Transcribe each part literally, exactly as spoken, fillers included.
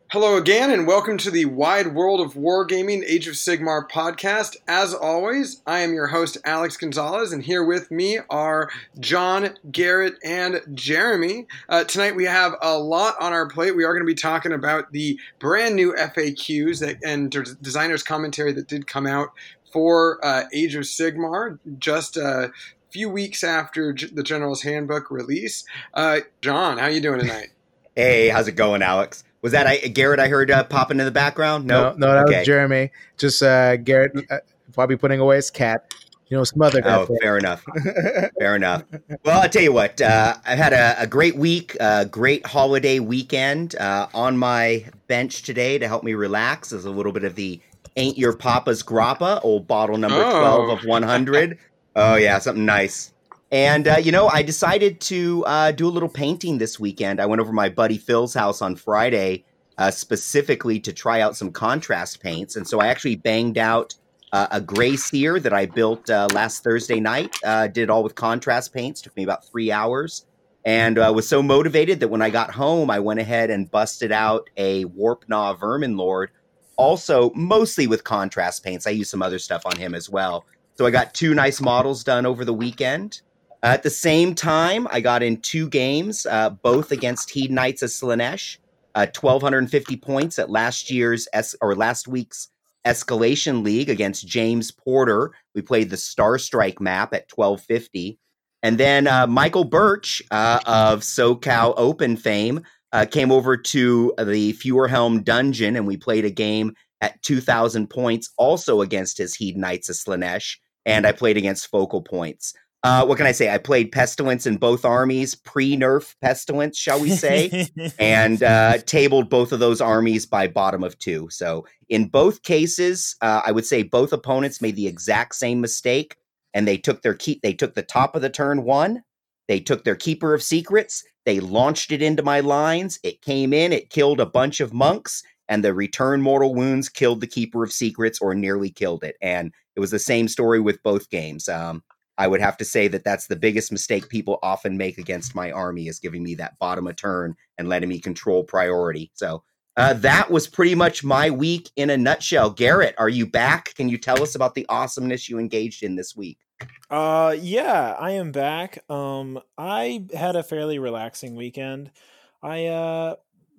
Hello again, and welcome to the Wide World of Wargaming Age of Sigmar podcast. As always, I am your host, Alex Gonzalez, and here with me are John, Garrett, and Jeremy. Uh, tonight we have a lot on our plate. We are going to be talking about the brand new F A Qs that, and designer's commentary that did come out for uh, Age of Sigmar just a few weeks after G- the General's Handbook release. Uh, John, how you doing tonight? Hey, how's it going, Alex? Was that I, Garrett I heard uh, popping in the background? Nope. No, no, that okay. was Jeremy. Just uh, Garrett uh, probably putting away his cat. You know, smother that. Oh, thing. fair enough. Fair enough. Well, I'll tell you what. Uh, I had a, a great week, a great holiday weekend. Uh, on my bench today to help me relax is a little bit of the Ain't Your Papa's Grappa, old bottle number oh. twelve of one hundred. Oh, yeah, something nice. And, uh, you know, I decided to uh, do a little painting this weekend. I went over to my buddy Phil's house on Friday uh, specifically to try out some contrast paints. And so I actually banged out uh, a gray seer that I built uh, last Thursday night. Uh, did it all with contrast paints. Took me about three hours. And uh, was so motivated that when I got home, I went ahead and busted out a Warpnaw Vermin Lord. Also, mostly with contrast paints. I used some other stuff on him as well. So I got two nice models done over the weekend. Uh, at the same time, I got in two games, uh, both against Hedonites of Slaanesh, uh, twelve fifty points at last year's es- or last week's Escalation League against James Porter. We played the Star Strike map at twelve fifty. And then uh, Michael Birch uh, of SoCal Open fame uh, came over to the Feuerhelm Dungeon, and we played a game at two thousand points, also against his Hedonites of Slaanesh, and I played against Focal Points. Uh, what can I say? I played Pestilence in both armies, pre-nerf Pestilence, shall we say, and uh, tabled both of those armies by bottom of two. So in both cases, uh, I would say both opponents made the exact same mistake, and they took their keep. They took the top of the turn one. They took their Keeper of Secrets. They launched it into my lines. It came in. It killed a bunch of monks, and the return mortal wounds killed the Keeper of Secrets or nearly killed it. And it was the same story with both games. Um, I would have to say that that's the biggest mistake people often make against my army, is giving me that bottom of turn and letting me control priority. So uh, that was pretty much my week in a nutshell. Garrett, are you back? Can you tell us about the awesomeness you engaged in this week? Uh, yeah, I am back. Um, I had a fairly relaxing weekend. I uh,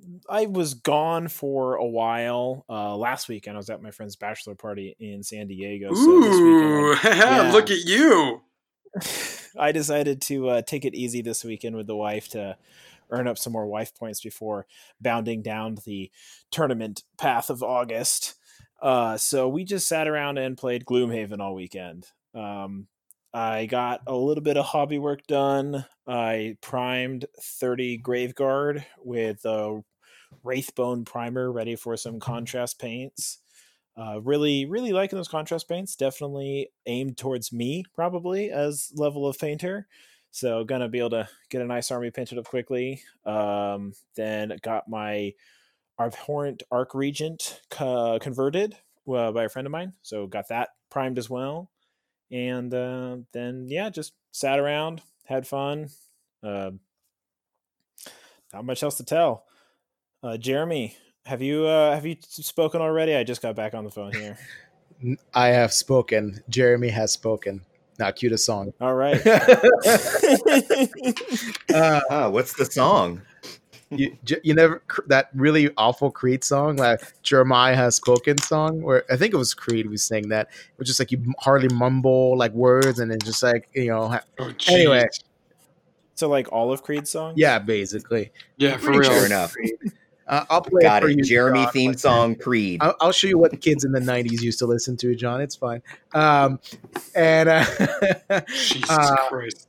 I was gone for a while. Uh, last weekend I was at my friend's bachelor party in San Diego. So Ooh, this weekend, I, yeah. Look at you. I decided to uh, take it easy this weekend with the wife to earn up some more wife points before bounding down the tournament path of August. Uh, so we just sat around and played Gloomhaven all weekend. Um, I got a little bit of hobby work done. I primed thirty Graveguard with a Wraithbone primer ready for some contrast paints. Uh, really, really liking those contrast paints. Definitely aimed towards me, probably, as level of painter. So gonna be able to get a nice army painted up quickly. Um, then got my Abhorrent Arc Regent uh, converted uh, by a friend of mine. So got that primed as well. And uh, then, yeah, just sat around, had fun. Uh, not much else to tell. Uh, Jeremy, have you uh, have you spoken already? I just got back on the phone here. I have spoken. Jeremy has spoken. Now cue the song. All right. uh, oh, what's the song? You you never that really awful Creed song, like Jeremiah has spoken song, where I think it was Creed who was saying that. It was just like you hardly mumble like words, and then just like you know. Oh, anyway, so like all of Creed's songs. Yeah, basically. Yeah, for real. Sure enough. Uh, I'll play Got it for it. you, Jeremy John. theme song, Creed. I'll, I'll show you what the kids in the nineties used to listen to, John. It's fine. Um, and uh, Jesus uh, Christ.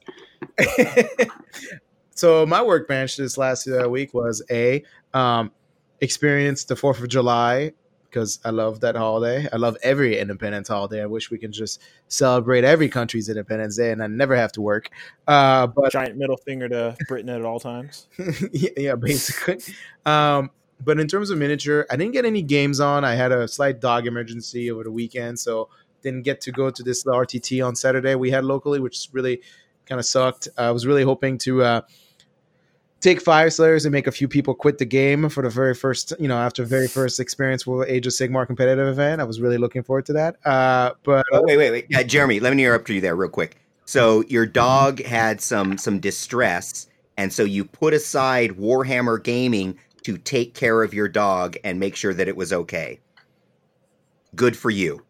So my workbench this last uh, week was a um, experience the fourth of July, because I love that holiday. I love every Independence holiday. I wish we could just celebrate every country's Independence Day and I never have to work. Uh, but giant middle finger to Britain at all times. yeah, yeah, basically. Um, but in terms of miniature, I didn't get any games on. I had a slight dog emergency over the weekend, so didn't get to go to this R T T on Saturday we had locally, which really kind of sucked. I was really hoping to uh, take five Slayers and make a few people quit the game for the very first, you know, after very first experience with Age of Sigmar competitive event. I was really looking forward to that. Uh, but oh, wait, wait, wait, yeah, Jeremy, let me interrupt you there real quick. So your dog had some some distress, and so you put aside Warhammer Gaming to take care of your dog and make sure that it was okay. Good for you.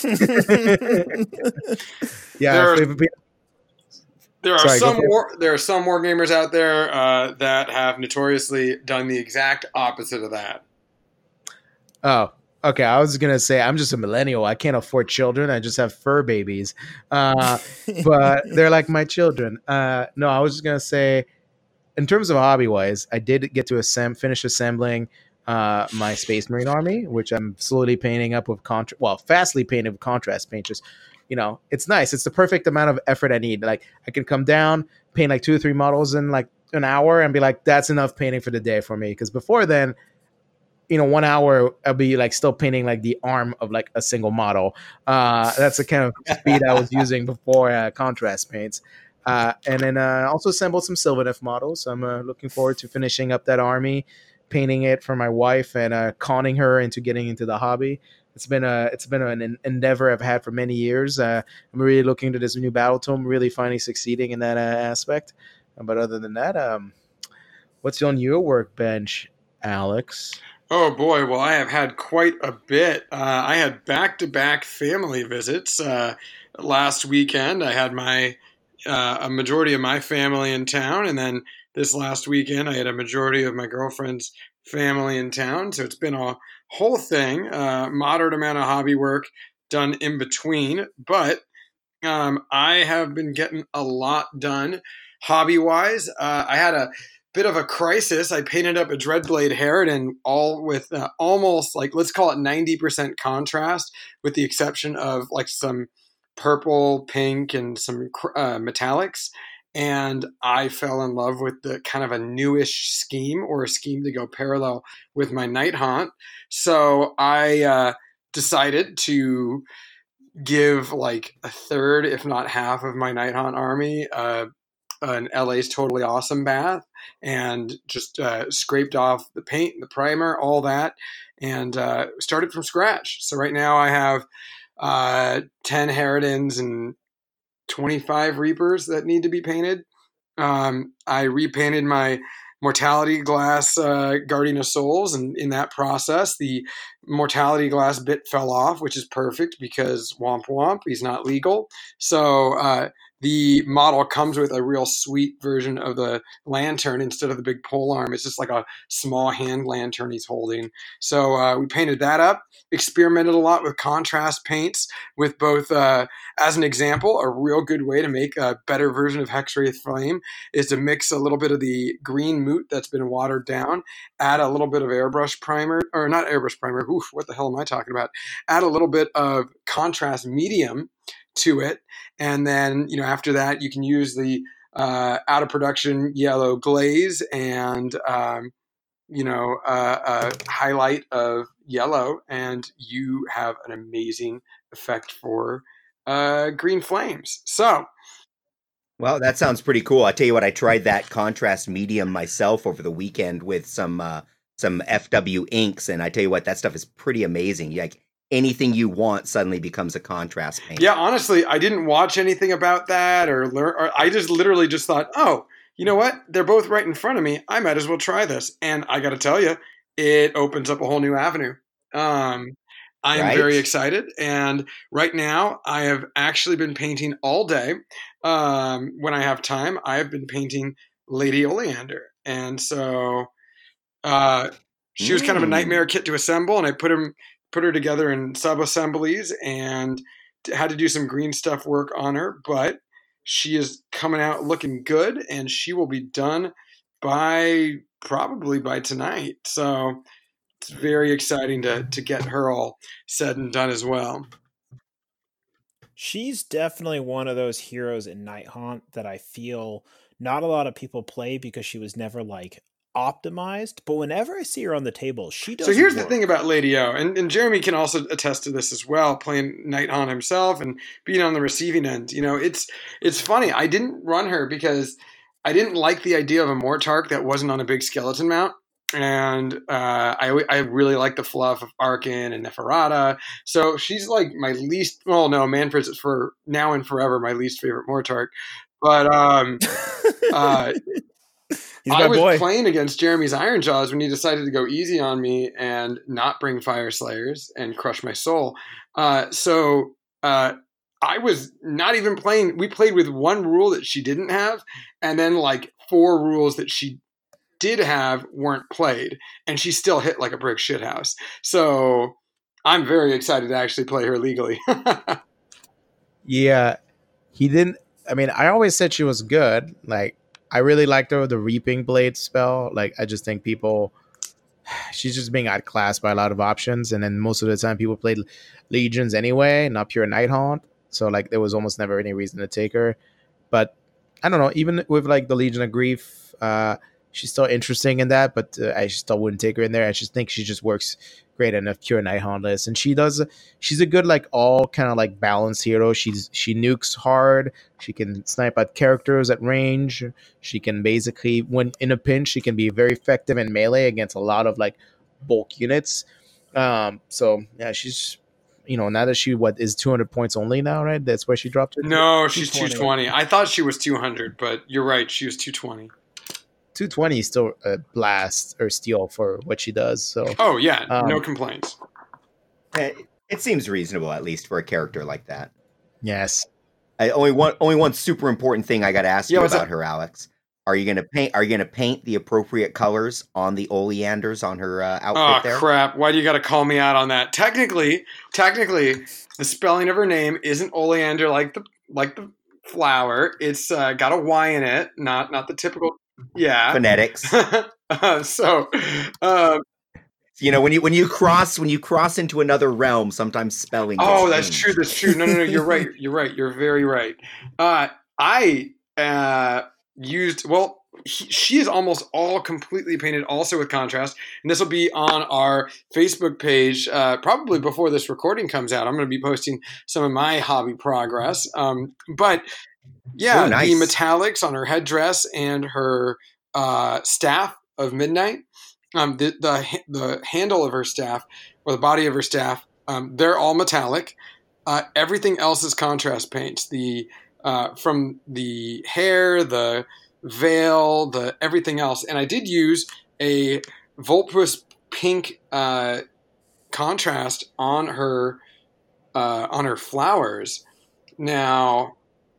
yeah. There, there are Sorry, some war, there are some war gamers out there uh, that have notoriously done the exact opposite of that. Oh, okay. I was gonna say I'm just a millennial. I can't afford children. I just have fur babies, uh, but they're like my children. Uh, no, I was just gonna say, in terms of hobby wise, I did get to assemb- finish assembling uh, my Space Marine army, which I'm slowly painting up with contra- well, fastly painted with contrast paint. Just, you know, it's nice. It's the perfect amount of effort I need. Like I can come down, paint like two or three models in like an hour, and be like, that's enough painting for the day for me. Because before then, you know, one hour I'll be like still painting like the arm of like a single model. Uh, that's the kind of speed I was using before uh, contrast paints. Uh, and then uh, also assembled some Sylvaneth models. So I'm uh, looking forward to finishing up that army, painting it for my wife, and uh, conning her into getting into the hobby. It's been a it's been an endeavor I've had for many years. Uh, I'm really looking to this new battle tome, really finally succeeding in that uh, aspect. But other than that, um, what's on your workbench, Alex? Oh boy, well I have had quite a bit. Uh, I had back-to-back family visits uh, last weekend. I had my uh, a majority of my family in town, and then this last weekend I had a majority of my girlfriend's family in town. So it's been a whole thing, uh, moderate amount of hobby work done in between, but um, I have been getting a lot done hobby-wise. Uh, I had a bit of a crisis. I painted up a Dreadblade Harridan all with uh, almost like, let's call it ninety percent contrast, with the exception of like some purple, pink, and some uh, metallics. And I fell in love with the kind of a newish scheme, or a scheme to go parallel with my Night Haunt. So I uh, decided to give like a third, if not half, of my Night Haunt army uh, an L A's Totally Awesome bath, and just uh, scraped off the paint, the primer, all that, and uh, started from scratch. So right now I have uh, ten Harridans and twenty-five Reapers that need to be painted. Um, I repainted my Mortality Glass uh, Guardian of Souls, and in that process, the Mortality Glass bit fell off, which is perfect because womp womp, he's not legal. So uh, the model comes with a real sweet version of the lantern instead of the big pole arm. It's just like a small hand lantern he's holding. So uh, we painted that up, experimented a lot with contrast paints, with both, uh, as an example, a real good way to make a better version of Hexwraith Flame is to mix a little bit of the green moot that's been watered down, add a little bit of airbrush primer, or not airbrush primer, oof, what the hell am I talking about? Add a little bit of contrast medium to it, and then, you know, after that, you can use the uh, out of production yellow glaze and, um, you know, uh, a highlight of yellow, and you have an amazing effect for uh, green flames. So, well, that sounds pretty cool. I tell you what, I tried that contrast medium myself over the weekend with some uh, some F W inks, and I tell you what, that stuff is pretty amazing. Like anything you want suddenly becomes a contrast paint. Yeah, honestly, I didn't watch anything about that or learn. Or I just literally just thought, oh, you know what? They're both right in front of me. I might as well try this. And I got to tell you, it opens up a whole new avenue. Um, I am Right? very excited. And right now, I have actually been painting all day. Um, when I have time, I have been painting Lady Oleander. And so uh, she was kind of a Mm. nightmare kit to assemble, and I put him put her together in sub assemblies and had to do some green stuff work on her, but she is coming out looking good, and she will be done by probably by tonight. So it's very exciting to to get her all said and done as well. She's definitely one of those heroes in Night Haunt that I feel not a lot of people play because she was never like optimized, but whenever I see her on the table, she does. So here's work. the thing about Lady O, and, and Jeremy can also attest to this as well, playing Night Haunt himself and being on the receiving end. You know, it's it's funny. I didn't run her because I didn't like the idea of a Mortark that wasn't on a big skeleton mount. And uh, I, I really like the fluff of Arkin and Neferata. So she's like my least, well, no, Manfred's is for now and forever my least favorite Mortark. But um, uh, He's I my was boy. playing against Jeremy's Ironjaws when he decided to go easy on me and not bring Fire Slayers and crush my soul. Uh, so uh, I was not even playing. We played with one rule that she didn't have, and then like four rules that she did have weren't played, and she still hit like a brick shithouse. So I'm very excited to actually play her legally. Yeah, he didn't. I mean, I always said she was good. Like, I really liked her with the Reaping Blade spell. Like, I just think people, she's just being outclassed by a lot of options. And then most of the time, people played Legions anyway, not pure Nighthaunt. So, like, there was almost never any reason to take her. But I don't know, even with like the Legion of Grief, uh, she's still interesting in that, but uh, I still wouldn't take her in there. I just think she just works great enough pure Nighthaunt list, and she does. She's a good like all kind of like balanced hero. She's she nukes hard. She can snipe at characters at range. She can basically, when in a pinch, she can be very effective in melee against a lot of like bulk units. Um, so yeah, she's. You know, now that she what is two hundred points only now, right? That's where she dropped it. No, she's two two twenty. I thought she was two hundred, but you're right. She was two twenty. two twenty is still a blast or steal for what she does. So, oh yeah, um, no complaints. It, it seems reasonable, at least for a character like that. yes, I, only one, only one super important thing I got to ask Yeah, you what's about that? her, Alex. Are you gonna paint? Are you gonna paint the appropriate colors on the Oleanders on her uh, outfit Oh there? crap! Why do you got to call me out on that? Technically, technically, the spelling of her name isn't oleander like the like the flower. It's uh, got a Y in it, not not the typical. Yeah. Phonetics. uh, so, um, You know, when you when you cross when you cross into another realm, sometimes spelling. gets oh, that's changed. true. That's true. No, no, no. You're right. You're right. You're very right. Uh, I uh, used well. He, she is almost all completely painted, also with contrast, and this will be on our Facebook page uh, probably before this recording comes out. I'm going to be posting some of my hobby progress, um, but yeah, Oh, nice. the metallics on her headdress and her uh, staff of midnight. Um, the, the the handle of her staff or the body of her staff, um, they're all metallic. Uh, everything else is contrast paints. The uh, from the hair, the veil, the everything else. And I did use a Volpus pink uh, contrast on her uh, on her flowers. Now,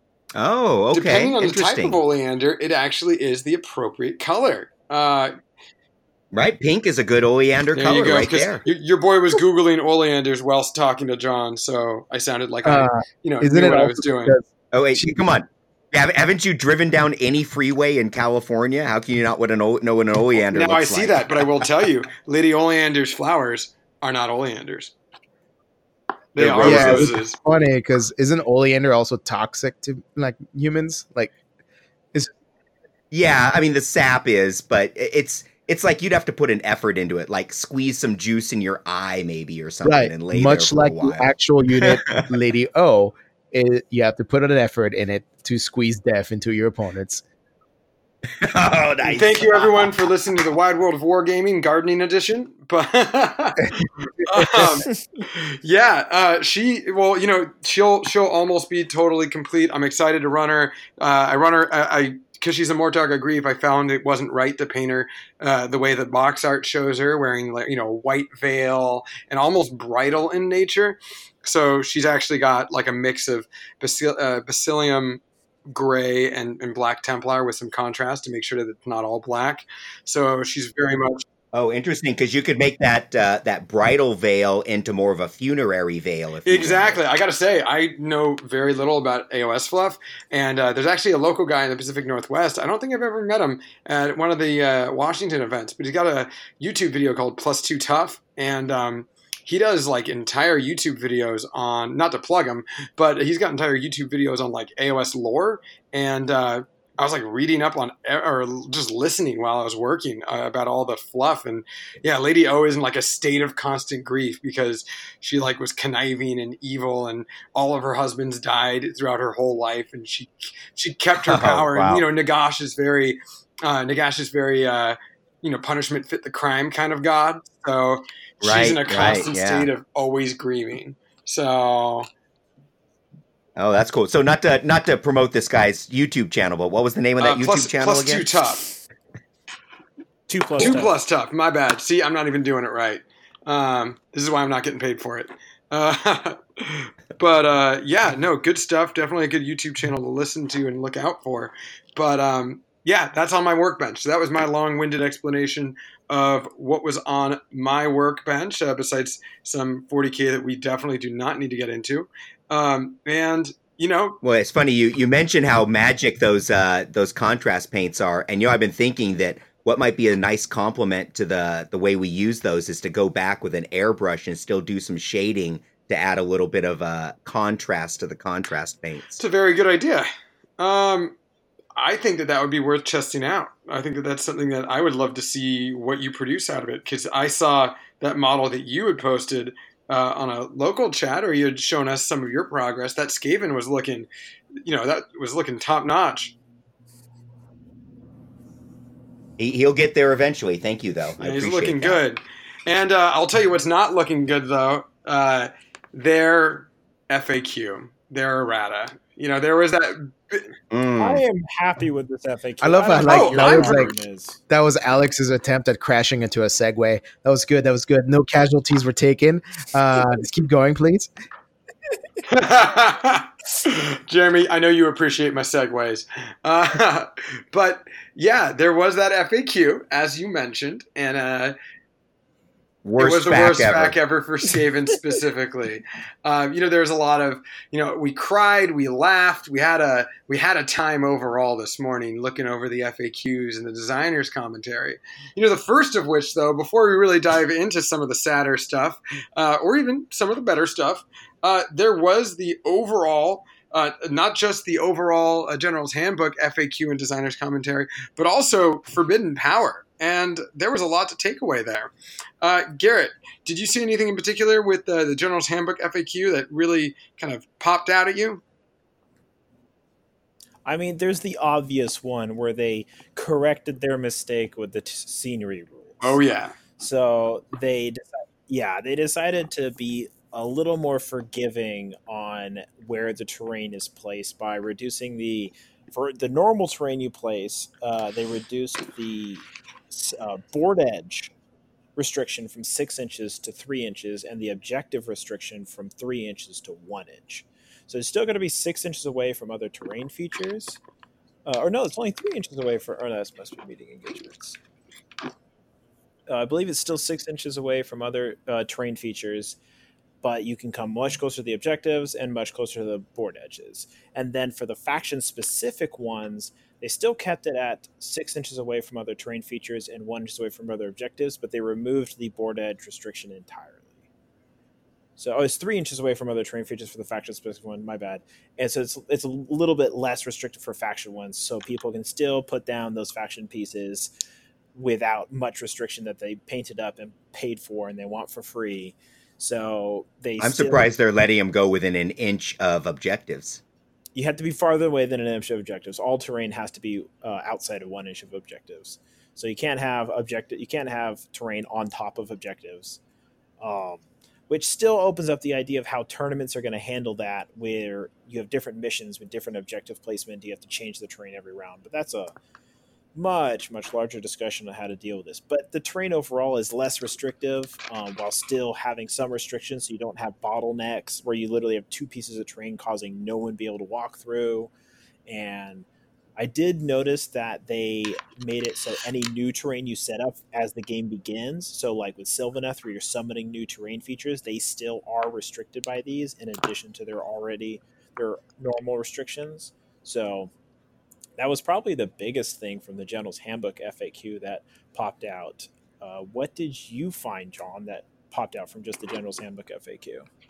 Oh, okay. depending on the type Interesting. of oleander, it actually is the appropriate color. Uh, Right, pink is a good oleander There color you go. right 'cause there. Your, your boy was googling oleanders whilst talking to John, so I sounded like I, uh, you know, isn't knew it what I also was doing. because Oh wait, come on. Hav- Haven't you driven down any freeway in California? How can you not what an o- know what an oleander Now looks I see like? that, but I will tell you, Lady Oleander's flowers are not oleanders. They They're are yeah, roses. it's roses. funny because isn't oleander also toxic to like humans? Like, Yeah, I mean the sap is, but i- it's it's like you'd have to put an effort into it, like squeeze some juice in your eye maybe or something right? and lay Much there for like a while. the actual unit, Lady O, it, you have to put an effort in it to squeeze death into your opponents. Oh, nice. Thank you, everyone, for listening to the Wide World of Wargaming Gardening Edition. But um, yeah, uh, she well, you know, she'll she'll almost be totally complete. I'm excited to run her. Uh, I run her. I. I because she's a Mortark of Grief, I found it wasn't right to paint her uh, the way that box art shows her, wearing like you know a white veil and almost bridal in nature. So she's actually got like a mix of basil- uh, Basilium gray and, and black Templar with some contrast to make sure that it's not all black. So she's very much. Oh, interesting, because you could make that uh, that bridal veil into more of a funerary veil. If you Exactly. wanted. I got to say, I know very little about A O S fluff, and uh, there's actually a local guy in the Pacific Northwest. I don't think I've ever met him at one of the uh, Washington events, but he's got a YouTube video called Plus Two Tough, and um, he does like entire YouTube videos on, not to plug him, but he's got entire YouTube videos on like A O S lore, and uh, I was like reading up on or just listening while I was working uh, about all the fluff. And yeah, Lady O is in like a state of constant grief because she like was conniving and evil, and all of her husbands died throughout her whole life, and she she kept her Oh, power. wow. And you know, Nagash is very uh, Nagash is very uh, you know, punishment fit the crime kind of god. So she's Right, in a right, constant yeah. state of always grieving. So Oh, that's cool. So not to not to promote this guy's YouTube channel, but what was the name of that uh, YouTube plus, channel plus again? two tough. Two plus Two tough. plus tough. My bad. See, I'm not even doing it right. Um, this is why I'm not getting paid for it. Uh, but uh, yeah, no, good stuff. Definitely a good YouTube channel to listen to and look out for. But um, yeah, that's on my workbench. So that was my long-winded explanation of what was on my workbench, uh, besides some forty K that we definitely do not need to get into. Um, and you know, Well, it's funny you you mentioned how magic those uh, those contrast paints are, and you know I've been thinking that what might be a nice complement to the the way we use those is to go back with an airbrush and still do some shading to add a little bit of uh, contrast to the contrast paints. it's a very good idea. Um, I think that that would be worth testing out. I think that that's something that I would love to see what you produce out of it, because I saw that model that you had posted uh, on a local chat, or you had shown us some of your progress. That Skaven was looking, you know, that was looking top notch. He, he'll get there eventually. Thank you, though. I Yeah, he's appreciate looking that. good. And uh, I'll tell you what's not looking good though. Uh, their F A Q, their errata. You know, there was that. Mm. I am happy with this F A Q. I love how, don't like, know that what was, the like- problem is. That was Alex's attempt at crashing into a segue. That was good. That was good. No casualties were taken. Uh, just keep going, please. Jeremy, I know you appreciate my segues. Uh, but yeah, there was that F A Q, as you mentioned, and uh, Worst it was the back worst ever. back ever for Skaven specifically. Um, you know, there was a lot of, you know, we cried, we laughed, we had a we had a time overall this morning looking over the F A Qs and the designers' commentary. You know, the first of which, though, before we really dive into some of the sadder stuff, uh, or even some of the better stuff, uh, there was the overall. Uh, not just the overall uh, General's Handbook F A Q and designers' commentary, but also Forbidden Power. And there was a lot to take away there. Uh, Garrett, did you see anything in particular with uh, the General's Handbook F A Q that really kind of popped out at you? I mean, there's the obvious one where they corrected their mistake with the t- scenery rules. Oh, yeah. So they, decided, yeah, they decided to be a little more forgiving on where the terrain is placed by reducing the, for the normal terrain you place, uh, they reduced the uh, board edge restriction from six inches to three inches and the objective restriction from three inches to one inch. So it's still going to be six inches away from other terrain features. Uh, or no, it's only three inches away for, oh no, that must be meeting engagements. Uh, I believe it's still six inches away from other uh, terrain features, but you can come much closer to the objectives and much closer to the board edges. And then for the faction-specific ones, they still kept it at six inches away from other terrain features and one inch away from other objectives, but they removed the board edge restriction entirely. So oh, it's three inches away from other terrain features for the faction-specific one, my bad. And so it's it's a little bit less restricted for faction ones, so people can still put down those faction pieces without much restriction that they painted up and paid for and they want for free. So they I'm still, surprised they're letting him go within an inch of objectives. you have to be farther away than an inch of objectives. All terrain has to be uh, outside of one inch of objectives. So you can't have objective. You can't have terrain on top of objectives, um, which still opens up the idea of how tournaments are going to handle that, where you have different missions with different objective placement. You have to change the terrain every round, but that's a much, much larger discussion on how to deal with this. But the terrain overall is less restrictive um, while still having some restrictions, so you don't have bottlenecks where you literally have two pieces of terrain causing no one to be able to walk through. And I did notice that they made it so any new terrain you set up as the game begins, so like with Sylvaneth where you're summoning new terrain features, they still are restricted by these in addition to their already their normal restrictions. So that was probably the biggest thing from the General's Handbook F A Q that popped out. Uh, what did you find, John, that popped out from just the General's Handbook F A Q?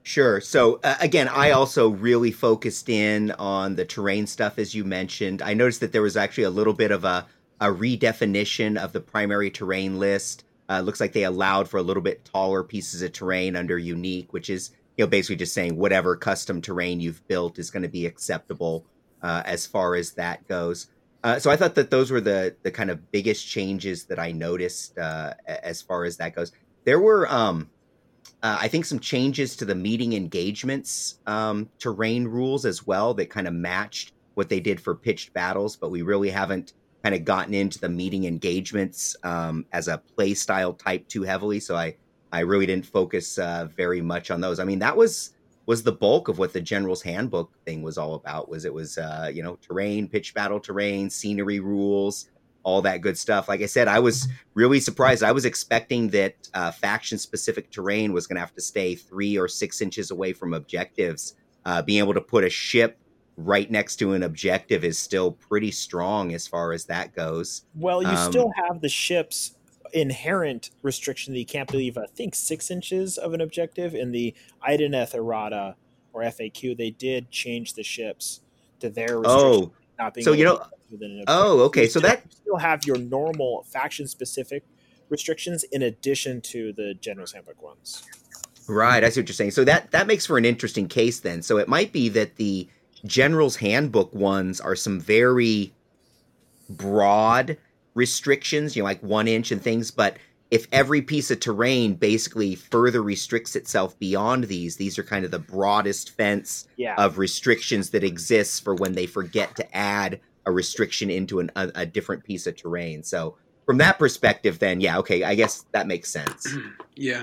Sure. So uh, again, I also really focused in on the terrain stuff, as you mentioned. I noticed that there was actually a little bit of a, a redefinition of the primary terrain list. Uh, looks like they allowed for a little bit taller pieces of terrain under unique, which is, you know, basically just saying whatever custom terrain you've built is going to be acceptable uh, as far as that goes. Uh, so I thought that those were the the kind of biggest changes that I noticed uh, as far as that goes. There were. Um, Uh, I think some changes to the meeting engagements um, terrain rules as well that kind of matched what they did for pitched battles, but we really haven't kind of gotten into the meeting engagements um, as a play style type too heavily. So I, I really didn't focus uh, very much on those. I mean, that was was the bulk of what the General's Handbook thing was all about. Was it was uh, you know terrain, pitched battle terrain, scenery rules, all that good stuff. Like I said, I was really surprised. I was expecting that uh, faction-specific terrain was going to have to stay three or six inches away from objectives. Uh, being able to put a ship right next to an objective is still pretty strong as far as that goes. Well, you Um, still have the ship's inherent restriction that you can't leave, I think, six inches of an objective. In the Ideneth errata or F A Q, they did change the ships to their restriction. Oh, Not being so able you to know, be within an oh, objective. okay. You So still, that you still have your normal faction-specific restrictions in addition to the General's Handbook ones. Right, I see what you're saying. So that that makes for an interesting case then. So it might be that the General's Handbook ones are some very broad restrictions, you know, like one inch and things. But if every piece of terrain basically further restricts itself beyond these, these are kind of the broadest fence Yeah. of restrictions that exists for when they forget to add a restriction into an, a, a different piece of terrain. So from that perspective, then, yeah, okay, I guess that makes sense. Yeah.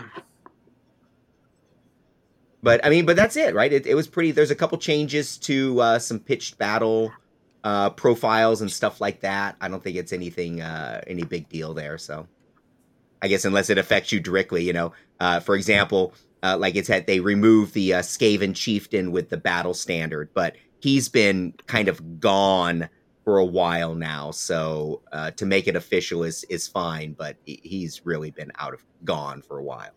But I mean, but that's it, right? It, it was pretty. There's a couple changes to uh, some pitched battle uh, profiles and stuff like that. I don't think it's anything, uh, any big deal there. So I guess unless it affects you directly, you know, uh, for example, uh, like it's had they removed the uh, Skaven Chieftain with the battle standard, but he's been kind of gone for a while now. So uh, to make it official is is fine, but he- he's really been out of gone for a while.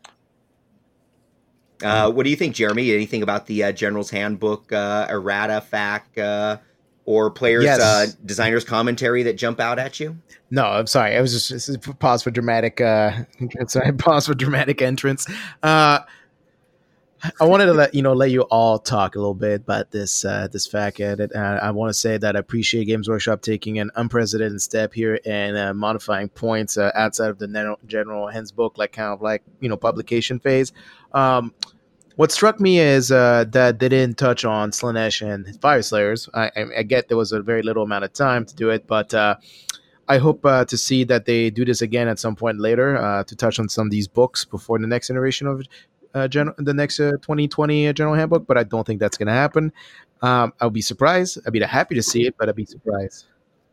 Uh, what do you think, Jeremy? Anything about the uh, General's Handbook uh, errata, fac, uh, or players' Yes. uh, designers' commentary that jump out at you? No, I'm sorry. I was just, this is pause for dramatic. Uh, sorry, pause for dramatic entrance. Uh, I wanted to let you know, let you all talk a little bit about this uh, this fact edit. Uh, I want to say that I appreciate Games Workshop taking an unprecedented step here and uh, modifying points uh, outside of the general, general handbook, like kind of like you know publication phase. Um, what struck me is uh, that they didn't touch on Slaanesh and Fire Slayers. I, I, I get there was a very little amount of time to do it, but uh, I hope uh, to see that they do this again at some point later uh, to touch on some of these books before the next iteration of uh, gen- the next uh, twenty twenty uh, General Handbook. But I don't think that's going to happen. Um, I'll be surprised. I'd be happy to see it, but I'd be surprised.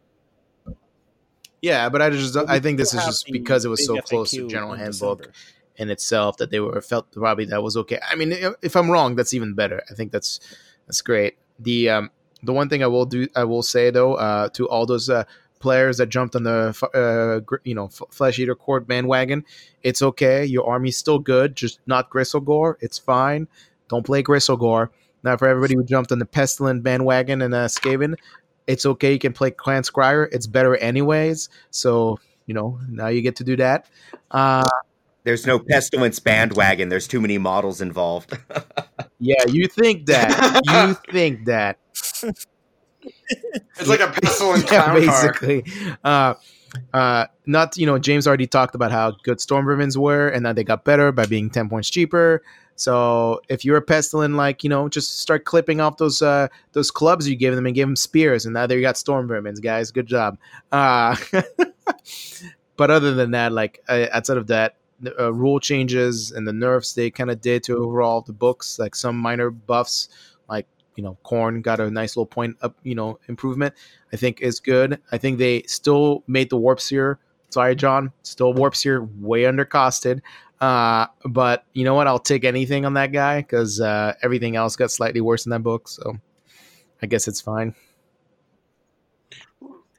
Yeah, but I just But we I think this still is have just the because it was big so F A close to Q General in Handbook December. in itself that they were felt probably that was okay. I mean, if if I'm wrong, that's even better. I think that's that's great. The um the one thing I will do I will say though uh, to all those uh, players that jumped on the f- uh, gr- you know f- Flesh Eater Court bandwagon, it's okay. Your army's still good, just not Gristlegore. It's fine. Don't play Gristlegore. Now for everybody who jumped on the Pestilent bandwagon and uh, Skaven, it's okay. You can play Clan Scryer. It's better anyways. So you know now you get to do that. Uh, There's no Pestilence bandwagon. There's too many models involved. Yeah, you think that. You think that. It's like a pestilent Yeah, clown car. basically. Uh, uh, not, you know, James already talked about how good Storm Ravens were and that they got better by being ten points cheaper. So if you're a Pestilent, like, you know, just start clipping off those uh, those clubs you gave them and give them spears. And now there you got Storm Ravens, guys. Good job. Uh, but other than that, like, uh, outside of that, uh, rule changes and the nerfs they kind of did to overall the books, like some minor buffs, like you know, Korn got a nice little point up, you know, improvement. I think is good. I think they still made the Warp Seer. Sorry, John, still Warp Seer way undercosted. Uh, but you know what? I'll take anything on that guy because uh, everything else got slightly worse in that book. So I guess it's fine.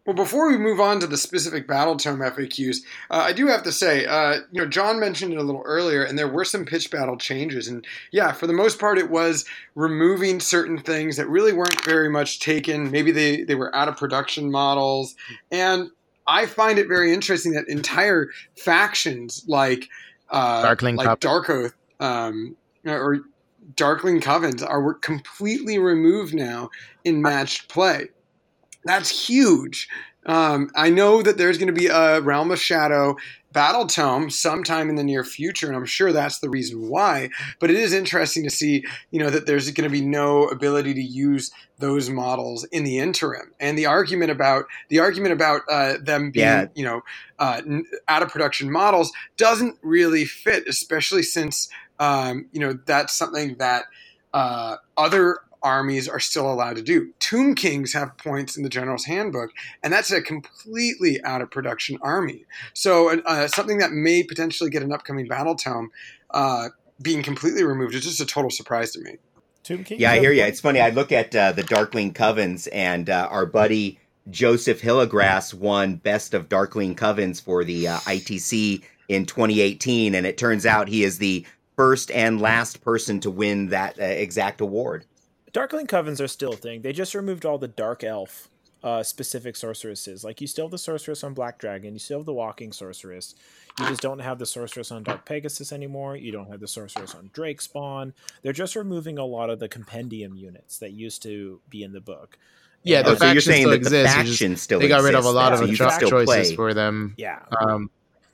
Well, before we move on to the specific battle tome F A Qs, uh, I do have to say, uh, you know, John mentioned it a little earlier, and there were some pitch battle changes. And yeah, for the most part, it was removing certain things that really weren't very much taken. Maybe they, they were out of production models. And I find it very interesting that entire factions like uh, Darkling like Coven. Dark Oath um, or Darkling Covens are completely removed now in matched play. That's huge. Um, I know that there's going to be a Realm of Shadow battle tome sometime in the near future, and I'm sure that's the reason why. But it is interesting to see, you know, that there's going to be no ability to use those models in the interim. And the argument about the argument about uh, them being, Yeah. you know, uh, out of production models doesn't really fit, especially since, um, you know, that's something that uh, other armies are still allowed to do. Tomb Kings have points in the General's Handbook, and that's a completely out of production army. So uh, something that may potentially get an upcoming battle tome uh, being completely removed is just a total surprise to me. Tomb King. Yeah, I hear you. It's funny. I look at uh, the Darkling Covens, and uh, our buddy Joseph Hillegrass won Best of Darkling Covens for the uh, I T C in twenty eighteen, and it turns out he is the first and last person to win that uh, exact award. Darkling Covens are still a thing. They just removed all the Dark Elf uh, specific sorceresses. Like, you still have the Sorceress on Black Dragon. You still have the Walking Sorceress. You just don't have the Sorceress on Dark Pegasus anymore. You don't have the Sorceress on Drakespawn. They're just removing a lot of the compendium units that used to be in the book. Yeah, And- the Oh, so you're faction saying still that the exists. you faction just- still They got rid of a exists, lot so of the you cho- can still choices play. for them. Yeah. Um,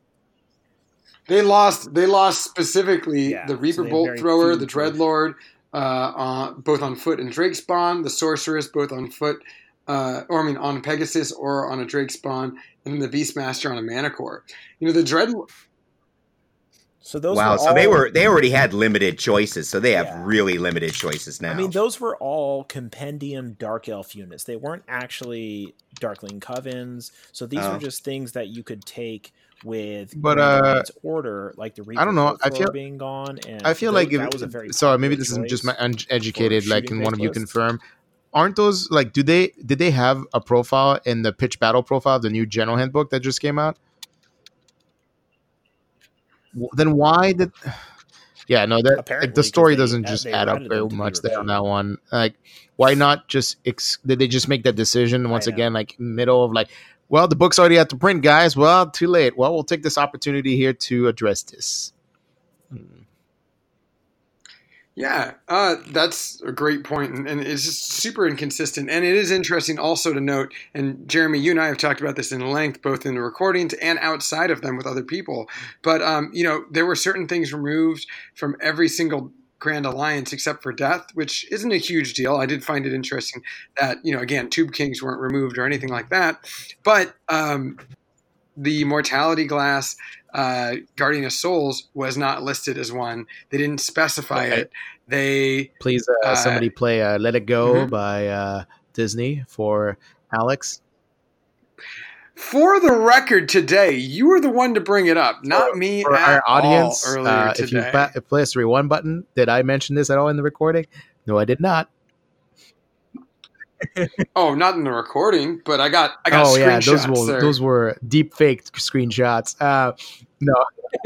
They lost. They lost specifically Yeah, the so Reaper they have Bolt very Thrower, few the choices. Dreadlord, uh, uh, both on foot and Drakespawn, the Sorceress, both on foot, uh, or I mean on Pegasus or on a Drakespawn, and then the Beastmaster on a Manicore. You know, the Dreadlord. So those Wow, were so they all- were they already had limited choices, so they have Yeah. really limited choices now. I mean, those were all compendium Dark Elf units. They weren't actually Darkling Covens. So these Oh. were just things that you could take with But, Grand uh, Alliance Order, like the Reaper I don't know. Bolt I Thrower feel- being gone. And I feel tho- like if, that was a very sorry, maybe popular this isn't just choice. my uneducated. for Like, shooting can one of you based lists. confirm? Aren't those like? Do they did they have a profile in the pitch battle profile, the new General Handbook that just came out? W- Then why did? Yeah, no, that like, Apparently, the 'cause story they- doesn't uh, just they add up wanted very them to be much there on removed. that one. Like, why not just? Ex- did they just make that decision once I know. again? Like, middle of like, well, the book's already at the print, guys. Well, too late. Well, we'll take this opportunity here to address this. Hmm. Yeah, uh, that's a great point, and, and it's just super inconsistent. And it is interesting also to note, and Jeremy, you and I have talked about this in length, both in the recordings and outside of them with other people. But um, you know, there were certain things removed from every single Grand Alliance except for Death, which isn't a huge deal. I did find it interesting that, you know, again, Tube Kings weren't removed or anything like that, but um, the Mortality Glass. Uh, Guardian of Souls was not listed as one. They didn't specify Okay. it. They Please, uh, Uh, somebody play uh, "Let It Go" mhm. by uh, Disney for Alex. For the record today, you were the one to bring it up, not me For at our audience, all earlier uh, today. if you ba- play three one button, did I mention this at all in the recording? No, I did not. oh, not in the recording, but I got I got Oh yeah, screenshots. those were there. those were deep faked screenshots. Uh, no.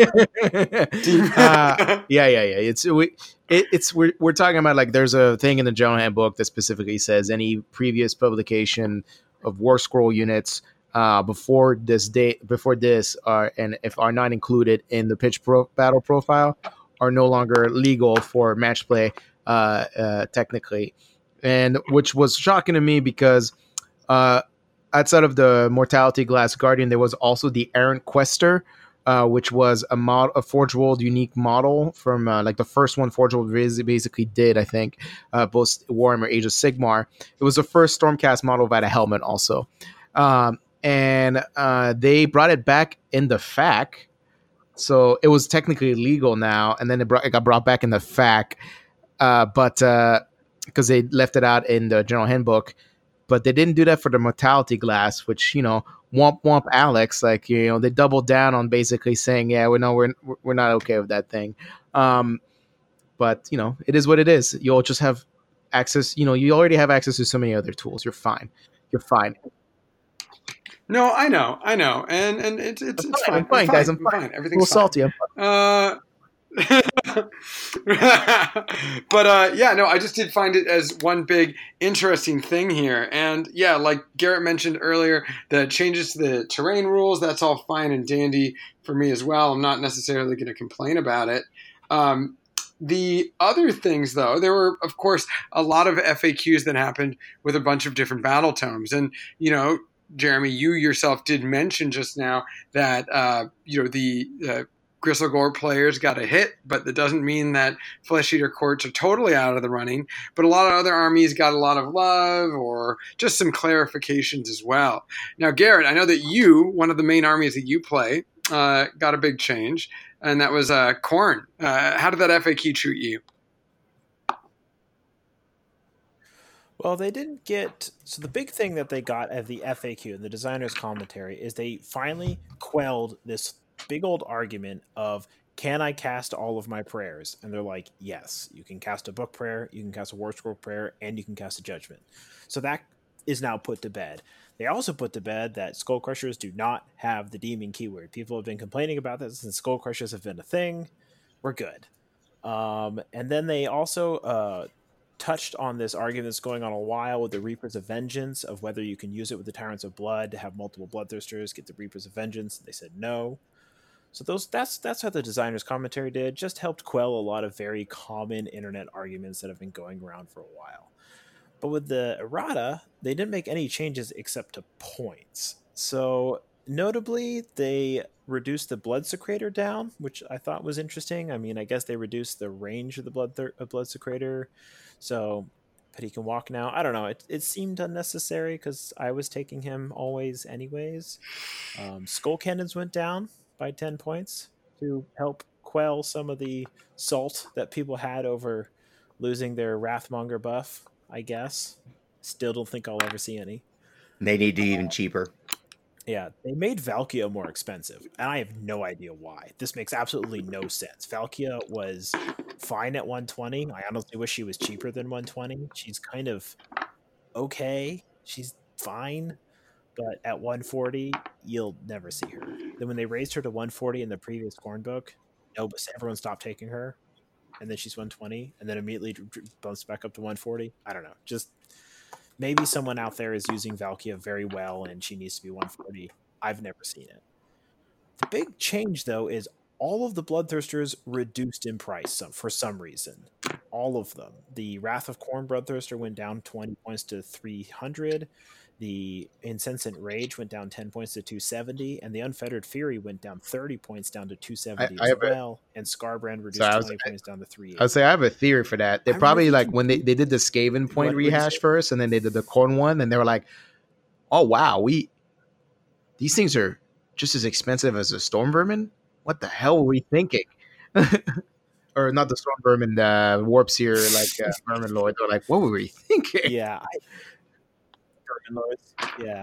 uh, yeah, yeah, yeah. It's we, it, it's we're we're talking about like there's a thing in the General Handbook that specifically says any previous publication of War Scroll units uh, before this date before this are and if are not included in the pitch pro, battle profile are no longer legal for match play uh, uh, technically, and which was shocking to me because uh, outside of the Mortality Glass Guardian, there was also the Errant Quester. Uh, which was a mod, a Forge World unique model from uh, like the first one Forge World basically did, I think, uh, both Warhammer Age of Sigmar. It was the first Stormcast model that had a helmet also, um, and uh, they brought it back in the F A Q, so it was technically legal now. And then it, brought, it got brought back in the F A Q, uh, but because uh, they left it out in the General Handbook, but they didn't do that for the Mortality Glass, which you know. Womp womp Alex, like you know, they doubled down on basically saying, yeah, we know we're we're not okay with that thing. Um, but you know, it is what it is. You'll just have access. You know, you already have access to so many other tools. You're fine. You're fine. No, I know, I know, and and it's it's, I'm it's fine, fine. I'm fine, guys. I'm I'm fine. fine. A Everything's little fine. salty. I'm Uh, but uh, yeah, no, I just did find it as one big interesting thing here. And yeah, like Garrett mentioned earlier, the changes to the terrain rules, that's all fine and dandy for me as well. I'm not necessarily going to complain about it. Um, the other things, though, there were, of course, a lot of F A Qs that happened with a bunch of different battle tomes. And, you know, Jeremy, you yourself did mention just now that, uh, you know, the uh, Gristlegore players got a hit, but that doesn't mean that Flesh Eater courts are totally out of the running. But a lot of other armies got a lot of love or just some clarifications as well. Now, Garrett, I know that you, one of the main armies that you play, uh, got a big change, and that was uh, Khorne. Uh, how did that F A Q treat you? Well, they didn't get... So the big thing that they got at the F A Q and the designer's commentary is they finally quelled this big old argument of, can I cast all of my prayers? And they're like, yes, you can cast a book prayer, you can cast a war scroll prayer, and you can cast a judgment. So that is now put to bed. They also put to bed that Skull Crushers do not have the demon keyword. People have been complaining about this since Skull Crushers have been a thing. We're good. Um, and then they also uh, touched on this argument that's going on a while with the Reapers of Vengeance, of whether you can use it with the Tyrants of Blood to have multiple Bloodthirsters get the Reapers of Vengeance. They said no. So those that's that's how the designer's commentary did. Just helped quell a lot of very common internet arguments that have been going around for a while. But with the errata, they didn't make any changes except to points. So notably, they reduced the Blood Secretor down, which I thought was interesting. I mean, I guess they reduced the range of the Blood Thir- of Blood Secretor, so but he can walk now. I don't know. It it seemed unnecessary because I was taking him always anyways. Um, Skull Cannons went down by ten points to help quell some of the salt that people had over losing their Wrathmonger buff, I guess. Still don't think I'll ever see any. They need to be even cheaper. Yeah, they made Valkia more expensive, and I have no idea why. This makes absolutely no sense. Valkia was fine at one twenty. I honestly wish she was cheaper than one twenty. She's kind of okay. She's fine. But at one forty, you'll never see her. Then when they raised her to one forty in the previous Khorne book, no, but everyone stopped taking her, and then she's one twenty, and then immediately bumps back up to one forty. I don't know. Just maybe someone out there is using Valkia very well, and she needs to be one forty. I've never seen it. The big change, though, is all of the Bloodthirsters reduced in price some, for some reason. All of them. The Wrath of Khorne Bloodthirster went down twenty points to three hundred. The Insensate Rage went down ten points to two seventy, and the Unfettered Fury went down thirty points down to two seventy I, I as a, well, and Scarbrand reduced so was, twenty points down to three eighty. I'd say I have a theory for that. They I probably really like when they, they did the Skaven point what, rehash what first, and then they did the Khorne one, and they were like, oh wow, we these things are just as expensive as the Storm Vermin? What the hell were we thinking? Or not the Storm Vermin, the Warp Seer, like uh, Vermin Lord. They're like, what were we thinking? Yeah. I, Lords. Yeah.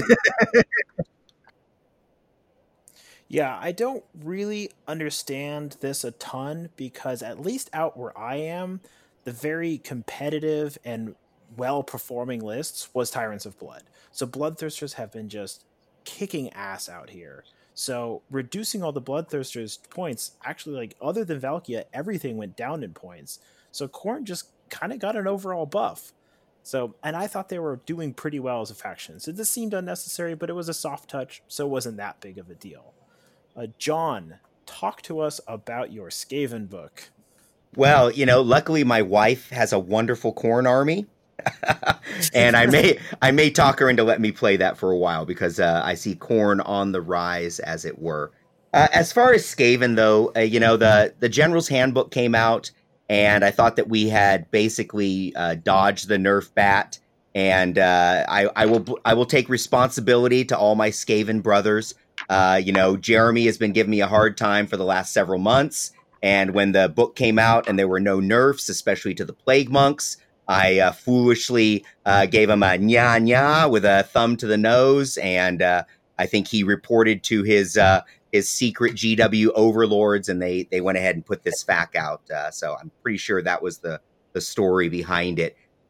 Yeah, I don't really understand this a ton because at least out where I am, the very competitive and well-performing lists was Tyrants of Blood. So Bloodthirsters have been just kicking ass out here. So reducing all the Bloodthirsters points, actually, like other than Valkia, everything went down in points. So Khorne just kind of got an overall buff. So, and I thought they were doing pretty well as a faction. So this seemed unnecessary, but it was a soft touch, so it wasn't that big of a deal. Uh, John, talk to us about your Skaven book. Well, you know, luckily my wife has a wonderful Khorne army. And I may I may talk her into letting me play that for a while because uh, I see Khorne on the rise, as it were. Uh, as far as Skaven, though, uh, you know, the, the General's Handbook came out, and I thought that we had basically uh, dodged the nerf bat. And uh, I, I will I will take responsibility to all my Skaven brothers. Uh, you know, Jeremy has been giving me a hard time for the last several months. And when the book came out and there were no nerfs, especially to the Plague Monks, I uh, foolishly uh, gave him a nya nya with a thumb to the nose. And uh, I think he reported to his uh, his secret G W overlords, and they they went ahead and put this F A Q out. Uh, so I'm pretty sure that was the, the story behind it.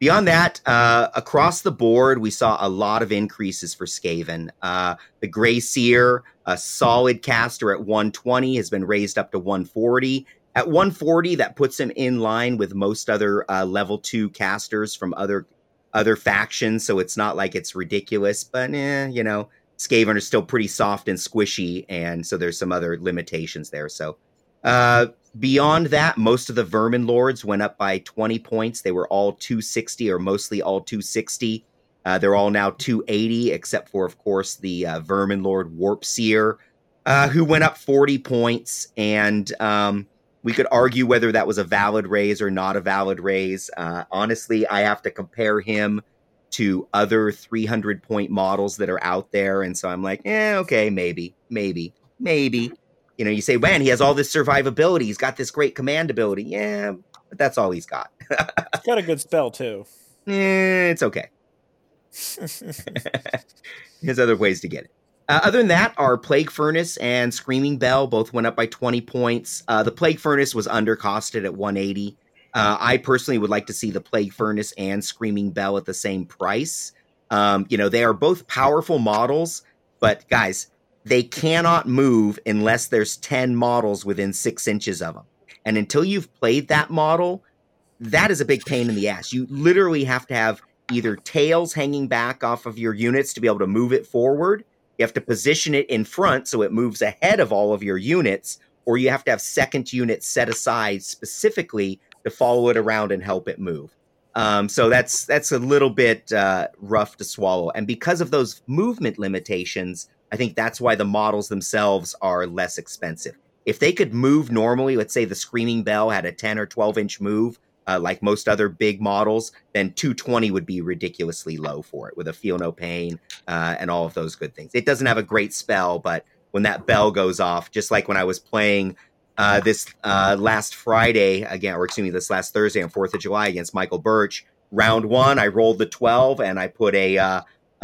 beyond that, uh, across the board, we saw a lot of increases for Skaven. Uh, the Grey Seer, a solid caster at one twenty, has been raised up to one forty. At one forty, that puts him in line with most other uh, level two casters from other other factions, so it's not like it's ridiculous, but eh, you know, Skaven are still pretty soft and squishy, and so there's some other limitations there. So uh, beyond that, most of the Vermin Lords went up by twenty points. They were all two sixty, or mostly all two sixty. Uh, they're all now two eighty, except for, of course, the uh, Vermin Lord Warp Seer, uh, who went up forty points, and um, we could argue whether that was a valid raise or not a valid raise. Uh, honestly, I have to compare him to other three hundred point models that are out there. And so I'm like, eh, okay, maybe, maybe, maybe. You know, you say, man, he has all this survivability. He's got this great command ability. Yeah, but that's all he's got. He's got a good spell, too. Eh, it's okay. There's other ways to get it. Uh, other than that, our Plague Furnace and Screaming Bell both went up by twenty points. Uh, the Plague Furnace was undercosted at one eighty. Uh, I personally would like to see the Plague Furnace and Screaming Bell at the same price. Um, you know, they are both powerful models, but guys, they cannot move unless there's ten models within six inches of them. And until you've played that model, that is a big pain in the ass. You literally have to have either tails hanging back off of your units to be able to move it forward. You have to position it in front so it moves ahead of all of your units, or you have to have second units set aside specifically to follow it around and help it move. Um, so that's that's a little bit uh, rough to swallow. And because of those movement limitations, I think that's why the models themselves are less expensive. If they could move normally, let's say the Screaming Bell had a ten or twelve inch move, uh, like most other big models, then two twenty would be ridiculously low for it with a Feel No Pain uh, and all of those good things. It doesn't have a great spell, but when that bell goes off, just like when I was playing uh, this uh, last Friday, again, or excuse me, this last Thursday on fourth of July against Michael Birch, round one, I rolled the twelve and I put a uh,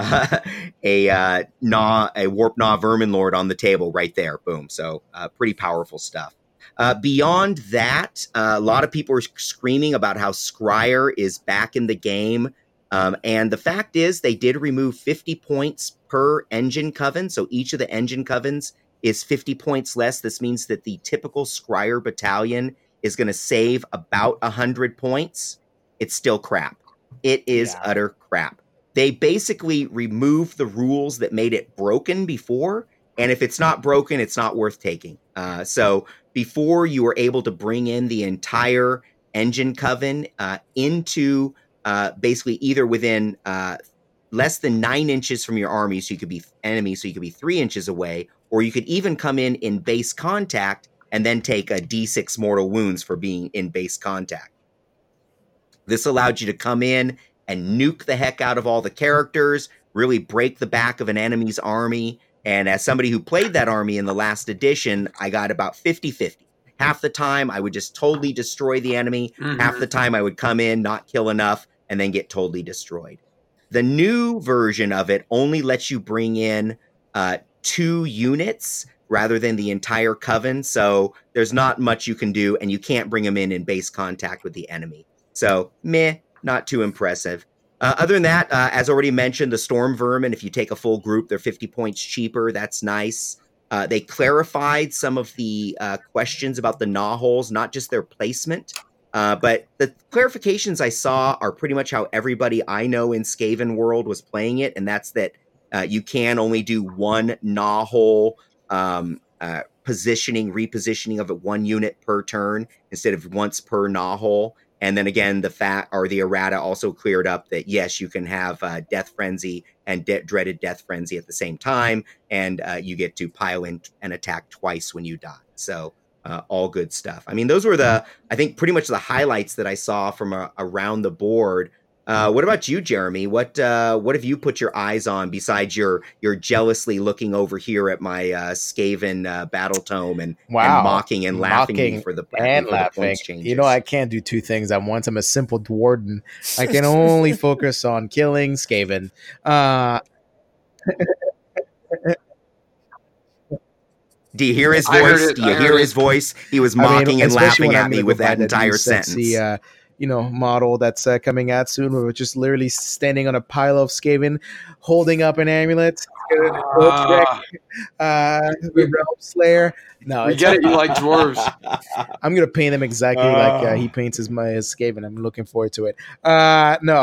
a uh, Gnaw, a Warp Gnaw Vermin Lord on the table right there. Boom. So uh, pretty powerful stuff. Uh, beyond that, uh, a lot of people are screaming about how Scryer is back in the game. Um, and the fact is they did remove fifty points per engine coven. So each of the engine covens is fifty points less. This means that the typical Scryer battalion is going to save about one hundred points. It's still crap. It is yeah. utter crap. They basically removed the rules that made it broken before. And if it's not broken, it's not worth taking. Uh, so before you were able to bring in the entire engine coven uh, into uh, basically either within uh, less than nine inches from your army, so you could be enemy, so you could be three inches away, or you could even come in in base contact and then take a D six mortal wounds for being in base contact. This allowed you to come in and nuke the heck out of all the characters, really break the back of an enemy's army. And as somebody who played that army in the last edition, I got about fifty-fifty. Half the time, I would just totally destroy the enemy. Mm-hmm. Half the time, I would come in, not kill enough, and then get totally destroyed. The new version of it only lets you bring in uh, two units rather than the entire coven. So there's not much you can do, and you can't bring them in in base contact with the enemy. So, meh, not too impressive. Uh, other than that, uh, as already mentioned, the Storm Vermin, if you take a full group, they're fifty points cheaper. That's nice. Uh, they clarified some of the uh, questions about the gnaw holes, not just their placement. Uh, but the clarifications I saw are pretty much how everybody I know in Skaven world was playing it, and that's that uh, you can only do one gnaw hole um, uh, positioning, repositioning of it one unit per turn instead of once per gnaw hole. And then again, the fat or the errata also cleared up that, yes, you can have uh, Death Frenzy and de- Dreaded Death Frenzy at the same time, and uh, you get to pile in and attack twice when you die. So uh, all good stuff. I mean, those were the, I think, pretty much the highlights that I saw from uh, around the board. Uh, what about you, Jeremy? What uh, what have you put your eyes on besides your your jealously looking over here at my uh, Skaven uh, battle tome and, wow. and mocking and laughing mocking me for the and for laughing? The points changes? You know, I can't do two things at once. I'm a simple dwarden. I can only focus on killing Skaven. Uh, Do you hear his voice? Do you hear his voice? He was mocking I mean, and laughing at me with that entire sentence. Sexy, uh, you know, model that's uh, coming out soon. Where we're just literally standing on a pile of Skaven, holding up an amulet. Ah, Uh, the Realm Slayer. No, we it's get it. You like dwarves. I'm gonna paint him exactly like uh, he paints his my his Skaven. I'm looking forward to it. Uh, no,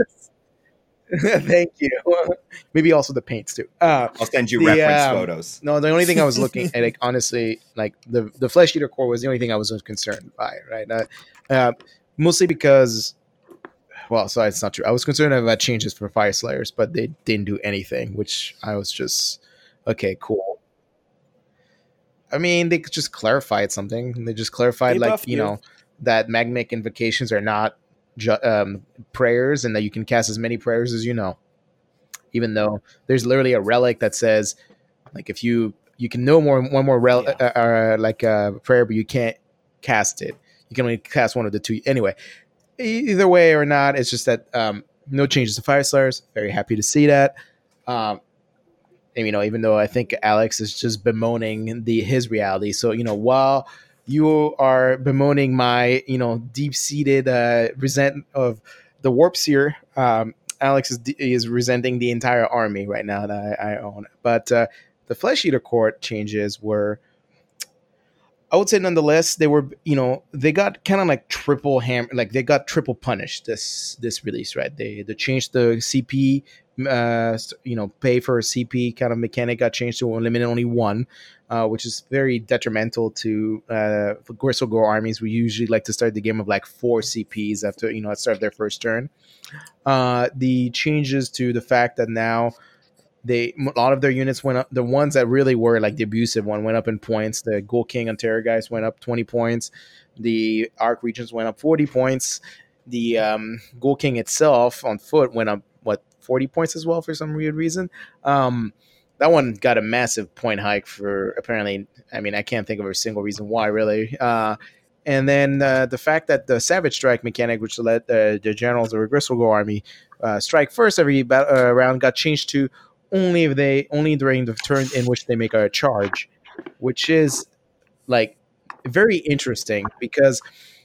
thank you. Maybe also the paints too. Uh, I'll send you the, reference um, photos. no, the only thing I was looking at, like honestly, like the the Flesh Eater core was the only thing I was concerned by, right? Uh, uh, mostly because, well, sorry, it's not true. I was concerned about changes for Fire Slayers, but they didn't do anything, which I was just okay, cool. I mean, they could just clarified something. They just clarified, They like buffed you you. know, that magmic invocations are not ju- um, prayers, and that you can cast as many prayers as you know. Even though there's literally a relic that says, like, if you you can know more one more rel- Yeah. uh, uh, like a prayer, but you can't cast it. You can only cast one of the two. Anyway, e- either way or not, it's just that um, no changes to Fire Slayers. Very happy to see that. Um, and, you know, even though I think Alex is just bemoaning the his reality. So, you know, while you are bemoaning my, you know, deep seated uh, resent of the Warp Seer, um, Alex is is resenting the entire army right now that I, I own. But uh, the Flesh Eater Court changes were, I would say, nonetheless, they were, you know, they got kind of like triple ham, like they got triple punished this this release, right? They they changed the C P, uh, you know, pay for a C P kind of mechanic got changed to eliminate only one, uh, which is very detrimental to uh, for Gristle Gore armies. We usually like to start the game of like four C Ps after, you know, at start of their first turn. Uh, the changes to the fact that now they a lot of their units went up. The ones that really were like the abusive one went up in points. The Ghoul King and Terrorgeist went up twenty points. The Arc Regents went up forty points. The um, Ghoul King itself on foot went up what forty points as well for some weird reason. Um, that one got a massive point hike for apparently. I mean, I can't think of a single reason why really. Uh, and then uh, the fact that the Savage Strike mechanic, which let uh, the generals of the Gristle Gore army uh, strike first every ba- uh, round, got changed to only if they only during the turn in which they make a charge, which is like very interesting because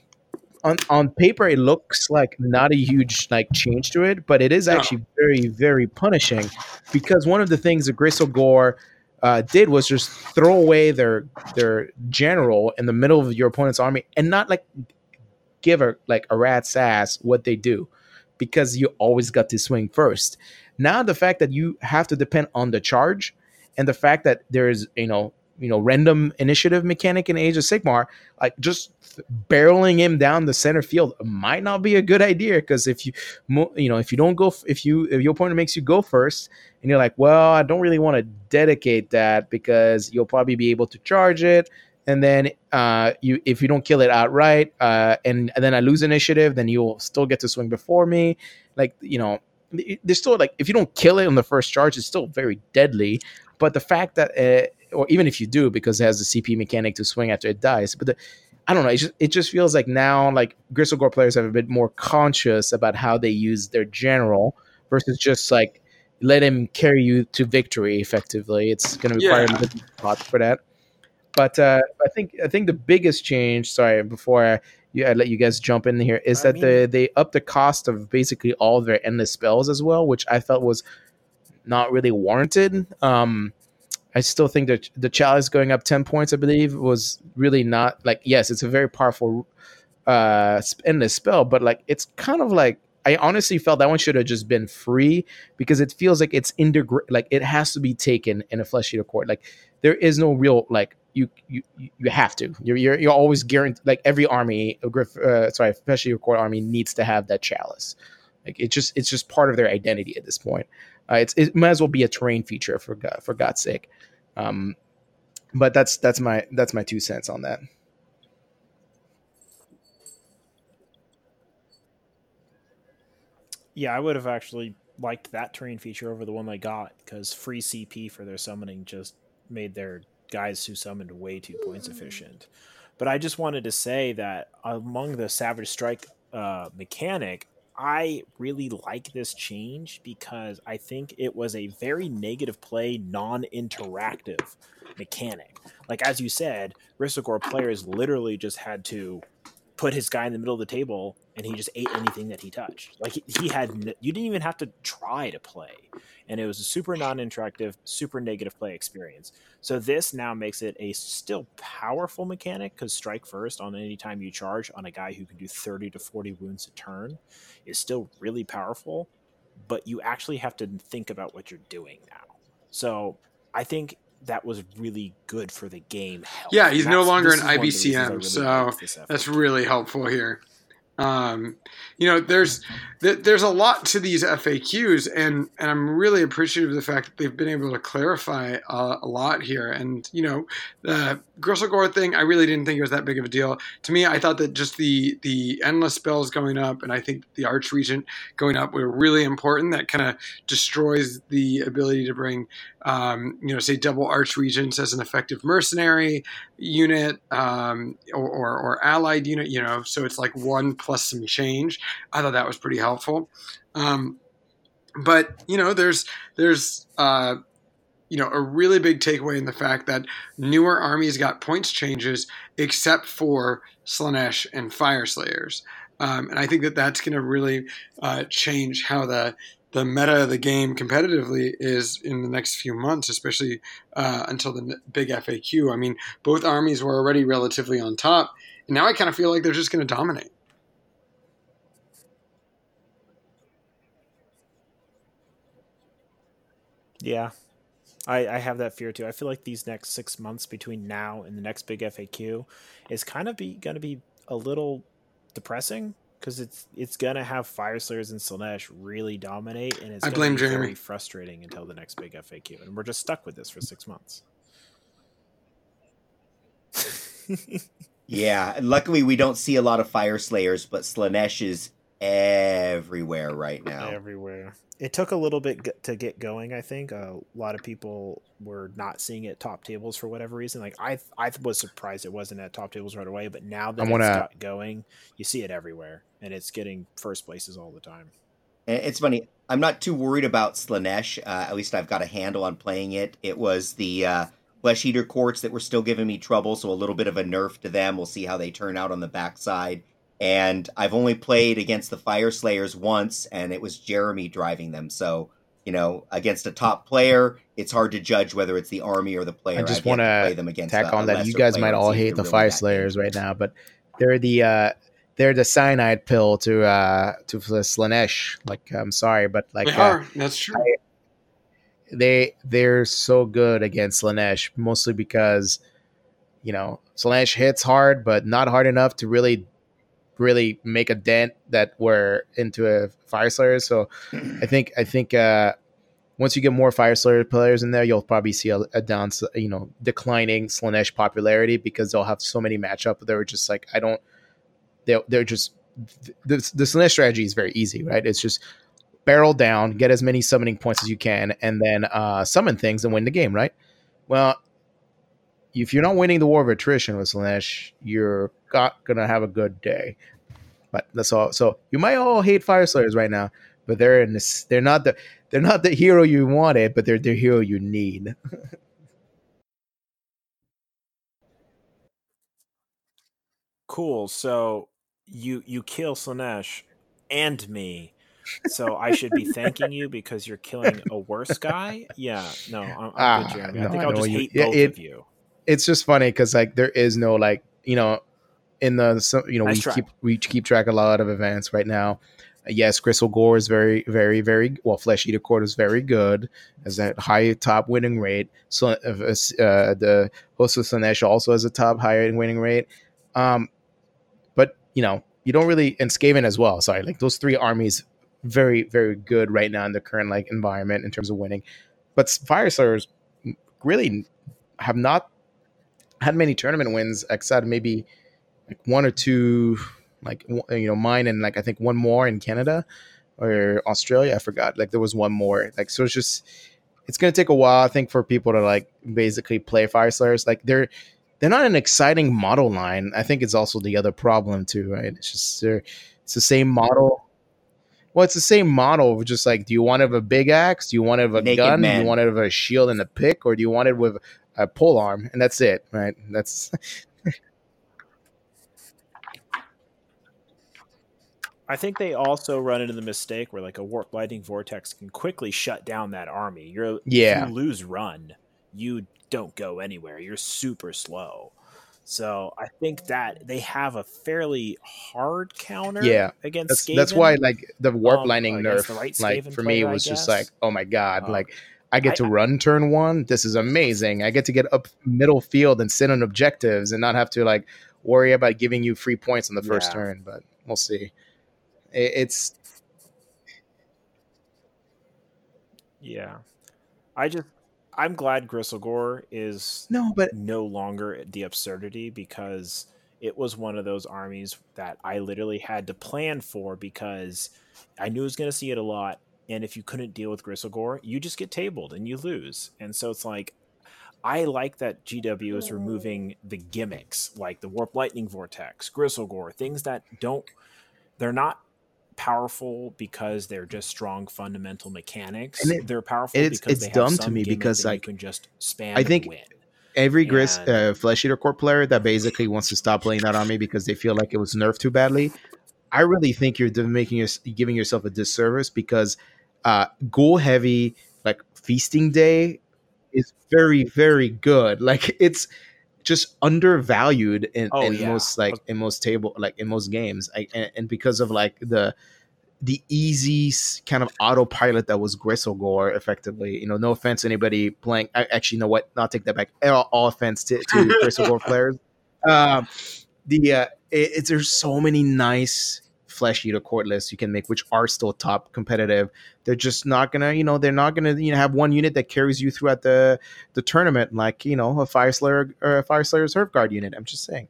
on on paper it looks like not a huge like change to it, but it is No. actually very very punishing because one of the things that Gristle Gore uh, did was just throw away their their general in the middle of your opponent's army and not like give a like a rat's ass what they do because you always got to swing first. Now the fact that you have to depend on the charge and the fact that there's you know you know random initiative mechanic in Age of Sigmar, like just barreling him down the center field might not be a good idea because if you you know if you don't go if you if your opponent makes you go first and you're like, well, I don't really want to dedicate that because you'll probably be able to charge it. And then uh, you, if you don't kill it outright, uh, and, and then I lose initiative, then you'll still get to swing before me. Like, you know, there's still like if you don't kill it on the first charge, it's still very deadly. But the fact that, uh, or even if you do, because it has the C P mechanic to swing after it dies, but the, I don't know, it just, it just feels like now like Gristle Gore players have a bit more conscious about how they use their general versus just like let him carry you to victory. Effectively, it's going to require Yeah. a little thought for that. But uh, I think I think the biggest change. Sorry, before I, yeah, I let you guys jump in here, is I that mean- they they upped the cost of basically all of their endless spells as well, which I felt was not really warranted. Um, I still think that the chalice going up ten points, I believe, was really not like. Yes, it's a very powerful uh, endless spell, but like it's kind of like I honestly felt that one should have just been free because it feels like it's integrate, like it has to be taken in a Flesh Eater Court. Like there is no real like you you you have to. You're you're, you're always guaranteed. Like every army, a Griff, uh, sorry, Flesh Eater Court army needs to have that chalice. Like it just it's just part of their identity at this point. Uh, it's it might as well be a terrain feature for God, for God's sake. Um, but that's that's my that's my two cents on that. Yeah, I would have actually liked that terrain feature over the one they got because free C P for their summoning just made their guys who summoned way too points efficient. But I just wanted to say that among the Savage Strike uh, mechanic, I really like this change because I think it was a very negative play, non-interactive mechanic. Like, as you said, Gristle Gore players literally just had to put his guy in the middle of the table and he just ate anything that he touched. Like he, he had, n- you didn't even have to try to play. And it was a super non-interactive, super negative play experience. So this now makes it a still powerful mechanic because strike first on any time you charge on a guy who can do thirty to forty wounds a turn is still really powerful, but you actually have to think about what you're doing now. So I think that was really good for the game health. Yeah, he's no longer an I I B C M, really so that's really helpful here. Um, you know, there's there's a lot to these F A Qs, and, and I'm really appreciative of the fact that they've been able to clarify uh, a lot here. And, you know, the Gristlegore thing, I really didn't think it was that big of a deal. To me, I thought that just the, the endless spells going up, and I think the Archregent going up were really important. That kind of destroys the ability to bring, um, you know, say double Archregents as an effective mercenary unit um, or, or, or allied unit, you know, so it's like one plus some change. I thought that was pretty helpful. Um, but, you know, there's, there's, uh, you know, a really big takeaway in the fact that newer armies got points changes except for Slaanesh and Fyreslayers. Um, and I think that that's going to really uh, change how the the meta of the game competitively is in the next few months, especially uh, until the big F A Q. I mean, both armies were already relatively on top, and now I kind of feel like they're just going to dominate. Yeah, I, I have that fear too. I feel like these next six months between now and the next big F A Q is kind of be going to be a little depressing because it's it's going to have Fyreslayers and Slaanesh really dominate, and it's I going blame to be Jeremy. very frustrating until the next big F A Q, and we're just stuck with this for six months. Yeah, and luckily we don't see a lot of Fyreslayers, but Slaanesh is everywhere right now. Everywhere. It took a little bit g- to get going, I think. Uh, a lot of people were not seeing it top tables for whatever reason. Like I I was surprised it wasn't at top tables right away, but now that I wanna- it's got going, you see it everywhere, and it's getting first places all the time. And it's funny, I'm not too worried about Slaanesh. Uh, at least I've got a handle on playing it. It was the uh, Flesh Eater courts that were still giving me trouble, so a little bit of a nerf to them. We'll see how they turn out on the backside. And I've only played against the Fyreslayers once, and it was Jeremy driving them. So, you know, against a top player, it's hard to judge whether it's the army or the player. I just I've yet want to play to them against tack a, on a that. You lesser guys player might and all see if hate they're the really Fire that Slayers dangerous. right now, but they're the uh, they're the cyanide pill to uh, to Slaanesh. Like, I'm sorry, but like They uh, are. That's true. I, they they're so good against Slaanesh, mostly because you know Slaanesh hits hard, but not hard enough to really really make a dent that we're into a Fire Slayer. So I think I think uh, once you get more Fire Slayer players in there, you'll probably see a, a down, you know, declining Slaanesh popularity because they'll have so many matchup. They're just like I don't. They're they're just the the Slaanesh strategy is very easy, right? It's just barrel down, get as many summoning points as you can, and then uh, summon things and win the game, right? Well, if you're not winning the war of attrition with Slaanesh, you're not gonna have a good day. But that's all. So you might all hate Fire Slayers right now, but they're in this. They're not the. They're not the hero you wanted, but they're the hero you need. Cool. So you you kill Slaanesh and me. So I should be thanking you because you're killing a worse guy? Yeah. No, I'm, I'm Ah, good, Jeremy. no, I think I I'll know just you- hate yeah, both it- of you. It's just funny because like there is no like you know in the so, you know Nice we try. keep we keep track of a lot of events right now. Uh, yes, Crystal Gore is very very very well. Flesh Eater Court is very good, has a high top winning rate. So uh, uh, the Host of Slaanesh also has a top higher winning rate. Um, but you know you don't really and Skaven as well. Sorry, like those three armies very very good right now in the current like environment in terms of winning. But Fire Slayers really have not had many tournament wins except maybe like one or two, like you know mine and like I think one more in Canada or Australia. I forgot. Like there was one more. Like so, it's just it's gonna take a while. I think for people to like basically play Fire Slayers. Like they're they're not an exciting model line. I think it's also the other problem too, right? It's just they're it's the same model. Well, it's the same model. Just like, do you want it with a big axe? Do you want it with a Naked gun? Do man. you want it with a shield and a pick, or do you want it with a pole arm? And that's it, right? That's I think they also run into the mistake where like a warp lightning vortex can quickly shut down that army. You're Yeah. if you lose run, you don't go anywhere. You're super slow. So I think that they have a fairly hard counter Yeah, against that's Skaven. that's why like the warp um, lightning against nerf, the right like Skaven for me player, I was just like, guess. oh my god, Um, like I get I- to run turn one. This is amazing. I get to get up middle field and sit on objectives and not have to like worry about giving you free points on the first Yeah. turn. But we'll see. It, it's Yeah. I just I'm glad Gristlegore is no, but no longer the absurdity, because it was one of those armies that I literally had to plan for, because I knew I was going to see it a lot, and if you couldn't deal with Gristlegore, you just get tabled and you lose. And so it's like, I like that G W is removing the gimmicks like the Warp Lightning Vortex, Gristlegore, things that don't they're not powerful because they're just strong fundamental mechanics. And it- they're powerful it's- because it's they have dumb some to me gimmick because, that like, you can just spam I think and win. every Gris And- uh, Flesh Eater Corp player that basically wants to stop playing that army because they feel like it was nerfed too badly, I really think you're doing- making your, giving yourself a disservice, because uh, Ghoul Heavy, like Feasting Day, is very very good. Like it's just undervalued in, Oh, in yeah. most like in most table like in most games, I, and, and because of like the the easy s- kind of autopilot that was Gristlegore, effectively. You know, no offense to anybody playing. I actually, you know what? Not take that back. All, all offense to, to Gristlegore players. Um, the uh, it, it's there's so many nice Flesh Eater court lists you can make, which are still top competitive. They're just not gonna, you know, they're not gonna, you know, have one unit that carries you throughout the the tournament, like, you know, a Fire Slayer or a Fire Slayer's Herb Guard unit. I'm just saying.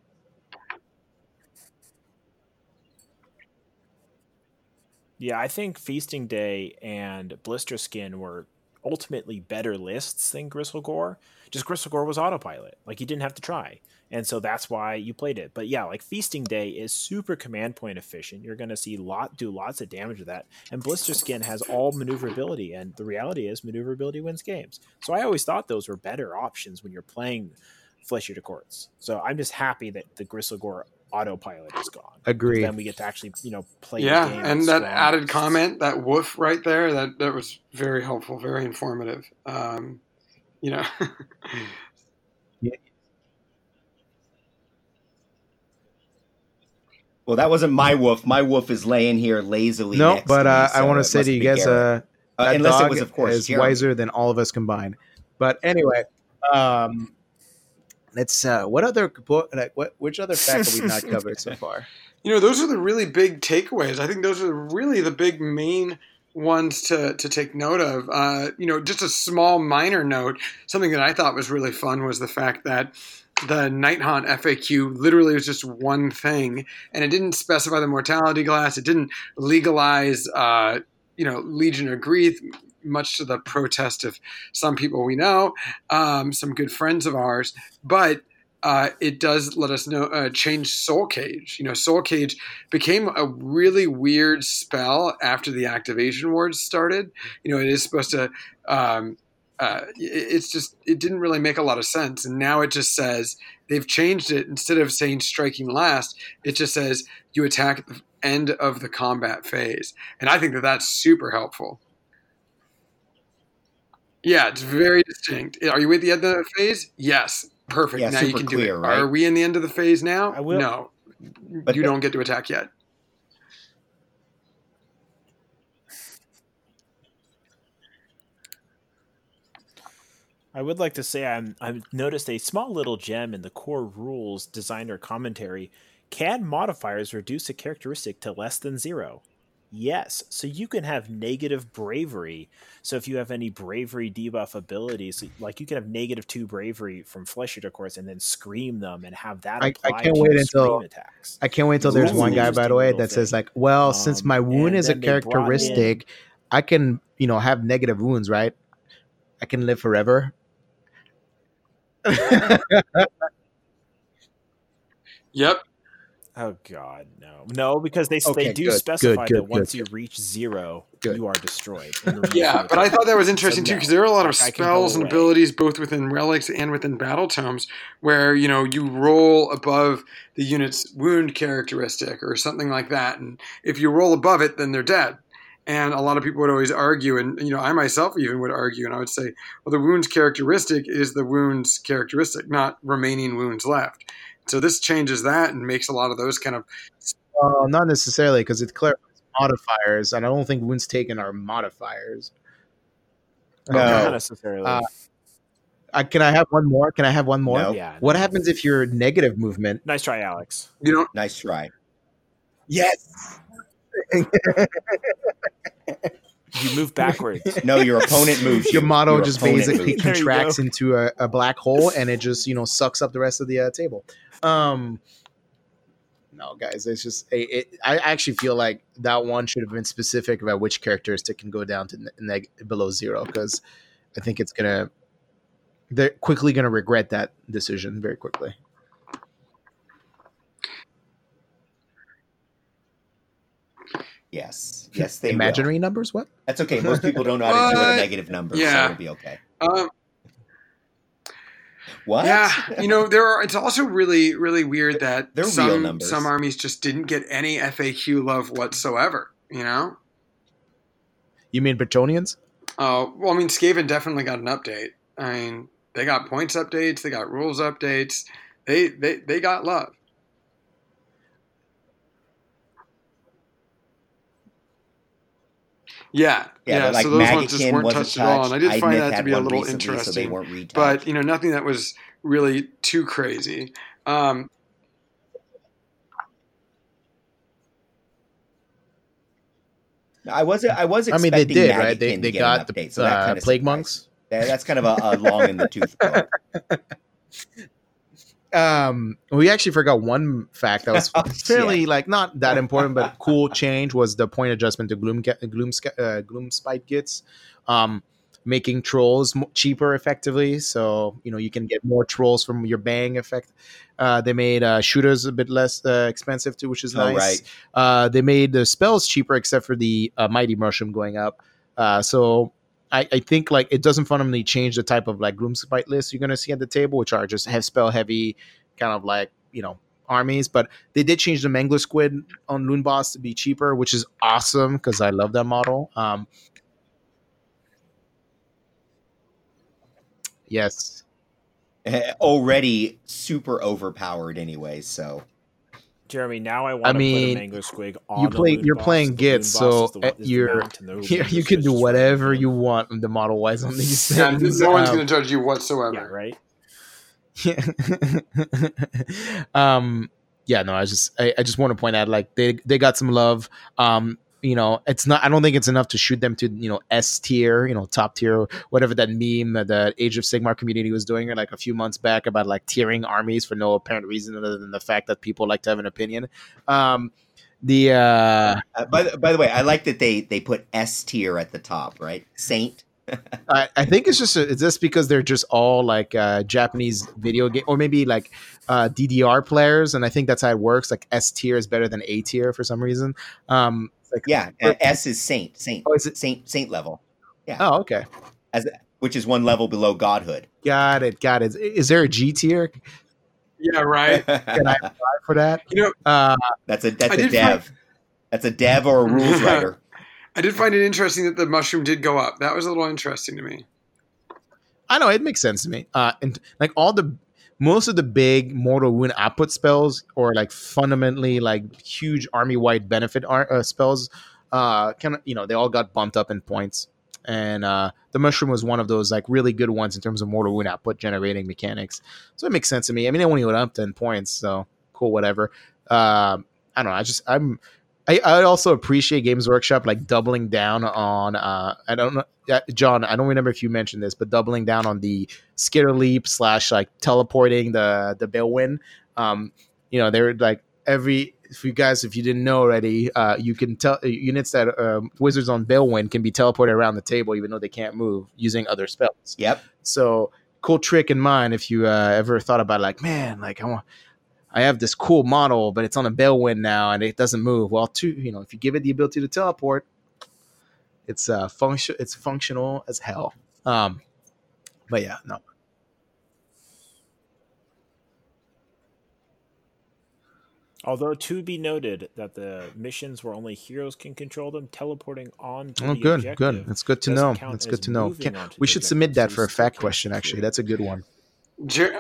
Yeah, I think Feasting Day and Blister Skin were ultimately better lists than Gristlegore. Just Gristlegore was autopilot. Like, you didn't have to try. And so that's why you played it. But yeah, like Feasting Day is super command point efficient. You're going to see lot do lots of damage with that. And Blister Skin has all maneuverability. And the reality is maneuverability wins games. So I always thought those were better options when you're playing Flesh Eater Courts. So I'm just happy that the Gristlegore autopilot is gone. Agree. Then we get to actually, you know, play Yeah, the game. and that strong. added comment, that woof right there, that, that was very helpful, very informative. Um, you know, Well, that wasn't my wolf. My wolf is laying here lazily. No, next but to me, uh, I so want to it say must to you be guys, Garrett. uh, Uh, that unless it dog was, of course, is Jeremy. wiser than all of us combined. But anyway, um, let's. Uh, what other book? Like, what? Which other fact have we not covered so far? you know, those are the really big takeaways. I think those are really the big main ones to, to take note of. Uh, you know, just a small minor note, something that I thought was really fun was the fact that the Night Haunt F A Q literally was just one thing, and it didn't specify the mortality class. It didn't legalize, uh, you know, Legion of Grief, much to the protest of some people we know, um, some good friends of ours. But uh, it does let us know uh, change Soul Cage. You know, Soul Cage became a really weird spell after the activation wards started. You know, it is supposed to. Um, Uh, it's just, it didn't really make a lot of sense. And now it just says, they've changed it. Instead of saying striking last, it just says you attack at the end of the combat phase. And I think that that's super helpful. Yeah, it's very distinct. Are you at the end of the phase? Yes. Perfect. Yeah, now you super can clear, do it. right? Are we in the end of the phase now? I will- No. But you the- don't get to attack yet. I would like to say I'm, I've noticed a small little gem in the core rules designer commentary. Can modifiers reduce a characteristic to less than zero? Yes. So you can have negative bravery. So if you have any bravery debuff abilities, like you can have negative two bravery from Flesh Eater Course and then scream them and have that I- I apply can't to wait your until- scream attacks. I can't wait until So there's that's one an guy, by the interesting way, little that says thing. like, well, since Um, my wound and is a then they brought in- characteristic, I can, you know, have negative wounds, right? I can live forever. Yep. Oh God, no, no, because they Okay, they do good, specify good, good, that once good, you reach zero, Good. you are destroyed. and removed Yeah, from the but I table. thought that was interesting So too no, because there are a lot of that guy can go spells and away. abilities both within relics and within battle tomes where you know you roll above the unit's wound characteristic or something like that, and if you roll above it, then they're dead. And a lot of people would always argue, and you know I myself even would argue, and I would say, well, the wound's characteristic is the wound's characteristic, not remaining wounds left. So this changes that and makes a lot of those kind of Uh, not necessarily, because it clarifies modifiers, and I don't think wounds taken are modifiers. No. Okay. Not necessarily. Uh, I, can I have one more? Can I have one more? No. yeah. What no. happens if you're negative movement? Nice try, Alex. you know Nice try. Yes. You move backwards. No, your opponent moves. Your you. model Your just opponent basically moves. There you contracts go. into a, a black hole, and it just you know sucks up the rest of the uh, table. Um, no, guys, it's just it, it, I actually feel like that one should have been specific about which characteristic can go down to neg- below zero, because I think it's gonna they're quickly gonna regret that decision very quickly. Yes, yes, they Imaginary will. numbers? What? That's okay. Most people don't know how to do What? a negative number, Yeah. so it'll be okay. um, What? Yeah, you know, there are. It's also really, really weird that They're real some numbers. some armies just didn't get any F A Q love whatsoever. You know, You mean Bretonians? uh, well, I mean, Skaven definitely got an update. I mean, they got points updates, they got rules updates, they they they got love. Yeah, Yeah, yeah. but like so those ones just Magakin weren't wasn't touched at all, and I did touched. find Idmith that to had be a one little recently, so they interesting. weren't retouched. But you know, nothing that was really too crazy. Um, I was I was I mean, expecting they did, Magakin right? They to they get got an the update, so that uh, kind of plague surprised monks. me. That- That's kind of a, a long in the tooth book. Um, we actually forgot one fact that was Oh, fairly like not that important, but cool change was the point adjustment to gloom Ga- gloom Sca- uh, gloom spite gets, um, making trolls mo- cheaper effectively. So you know you can get more trolls from your bang effect. Uh, they made uh, shooters a bit less uh, expensive too, which is Oh, nice. right. Uh, they made the spells cheaper except for the uh, mighty mushroom going up. Uh, so. I, I think like it doesn't fundamentally change the type of like gloom spite lists you're gonna see at the table, which are just have spell heavy, kind of like you know armies. But they did change the Mangler Squid on Loon Boss to be cheaper, which is awesome because I love that model. Um, yes, Already super overpowered anyway, so Jeremy, now I want I to mean, put a Mangler Squig on you the play loon you're boss. playing The loon Gits, boss so is the, uh, is the you're mount, and the you, Mangler you can Squig do is whatever right. you want on the model wise on these yeah, things. no one's Um, going to judge you whatsoever. Yeah, right. um yeah no i just I, I just want to point out like they they got some love. Um you know it's not I don't think it's enough to shoot them to you know S tier, you know top tier, whatever that meme that the Age of Sigmar community was doing like a few months back about like tiering armies for no apparent reason other than the fact that people like to have an opinion. um the uh uh, by the, by the way, I like that they they put S tier at the top, right? Saint. I, I think it's just it's just because they're just all like uh, Japanese video game or maybe like uh, D D R players, and I think that's how it works. Like S tier is better than A tier for some reason. Um, like, Yeah, uh, S is Saint. Saint. Oh, is it? Saint. Saint level. Yeah. Oh, okay, As which is one level below godhood. got it, got it. Is there a G tier? Yeah, right. Can I apply for that? You know, Uh, That's a that's I a did dev. That's a dev or a rules writer. I did find it interesting that the mushroom did go up. That was a little interesting to me. I know it makes sense to me. Uh, and like all the most of the big mortal wound output spells, or like fundamentally like huge army wide benefit ar- uh, spells, uh, kind of you know they all got bumped up in points, and uh, the mushroom was one of those like really good ones in terms of mortal wound output generating mechanics. So it makes sense to me. I mean, it only went up ten points, so cool, whatever. Uh, I don't know. I just I'm. I, I also appreciate Games Workshop like doubling down on uh I don't know uh, John, I don't remember if you mentioned this, but doubling down on the skitter leap slash like teleporting the the Balewind. Um, you know, they're like every if you guys if you didn't know already, uh you can tell units that um, wizards on Balewind can be teleported around the table even though they can't move using other spells. Yep. So cool trick in mind if you uh, ever thought about like, man, like I want I have this cool model, but it's on a Balewind now and it doesn't move. Well, two, you know, if you give it the ability to teleport, it's uh function, it's functional as hell. Um, but yeah, no. Although to be noted that the missions where only heroes can control them, teleporting on to Oh, the good, objective good. That's good to doesn't know. count That's as good to know. moving Can- onto we the should objective, submit so that you for a still fact can question. Actually, shoot. that's a good one. Jer-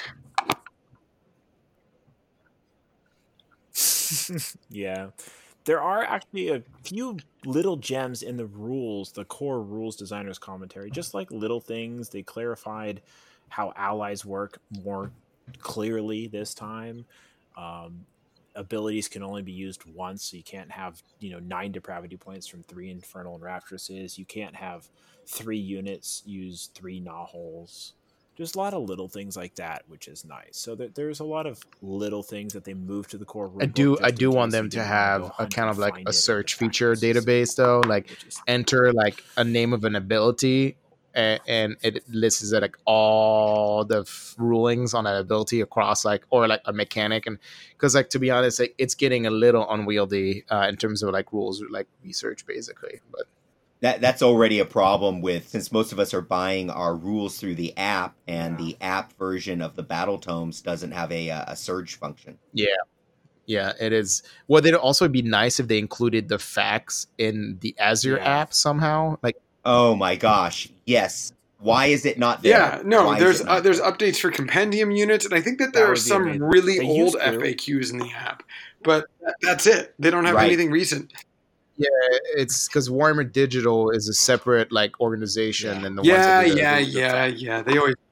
Yeah. There are actually a few little gems in the rules, the core rules designers commentary, just like little things. They clarified how allies work more clearly this time. Um, abilities can only be used once, so you can't have, you know, nine depravity points from three infernal and rapturouses. You can't have three units use three gnaw holes. Just a lot of little things like that, which is nice. So there, there's a lot of little things that they move to the core rulebook. I do I just do in want case them you to didn't wanna go have a hunt kind and of like find a it in the search feature practice, database though, like which is enter like a name of an ability and, and it lists it like all the f- rulings on that ability across like or like a mechanic. And because like to be honest, like it's getting a little unwieldy uh, in terms of like rules like research basically. But That that's already a problem with since most of us are buying our rules through the app, and Yeah. the app version of the battle tomes doesn't have a uh, a surge function. yeah, yeah, it is. Well, it'd also be nice if they included the facts in the Azure Yeah. app somehow. Like, Oh my gosh, yes. Why is it not there? Yeah, no, Why is there's it not uh, there's there? updates for compendium units, and I think that That there are would be some amazing. really They old used to. F A Qs in the app, but that- that's it. They don't have Right. anything recent. yeah, it's because Warhammer Digital is a separate like organization Yeah. than the Yeah, ones that do the, yeah, the- the yeah, fact. yeah. They always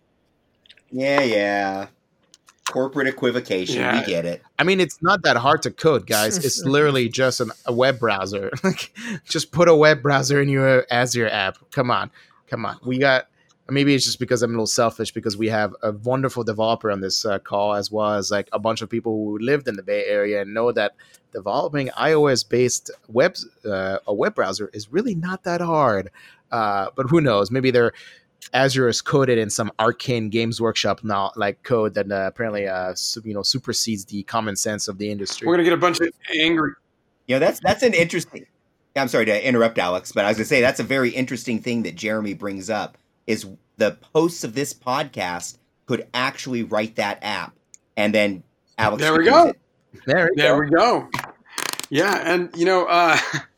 Yeah, yeah. Corporate equivocation, Yeah. we get it. I mean, it's not that hard to code, guys. It's literally just an, a web browser. Like, just put a web browser in your Azure app. Come on, come on. We got. Maybe it's just because I'm a little selfish because we have a wonderful developer on this uh, call, as well as like a bunch of people who lived in the Bay Area and know that developing iOS-based web uh, a web browser is really not that hard. Uh, but who knows? Maybe they're Azure is coded in some arcane Games Workshop now, like code that uh, apparently, uh, su- you know, supersedes the common sense of the industry. we're gonna get a bunch of angry. You know, that's that's an interesting. I'm sorry to interrupt, Alex, but I was gonna say that's a very interesting thing that Jeremy brings up. Is the hosts of this podcast could actually write that app, and then Alex. There we could use go. it. There, you There go. we go. Yeah, and you know, uh,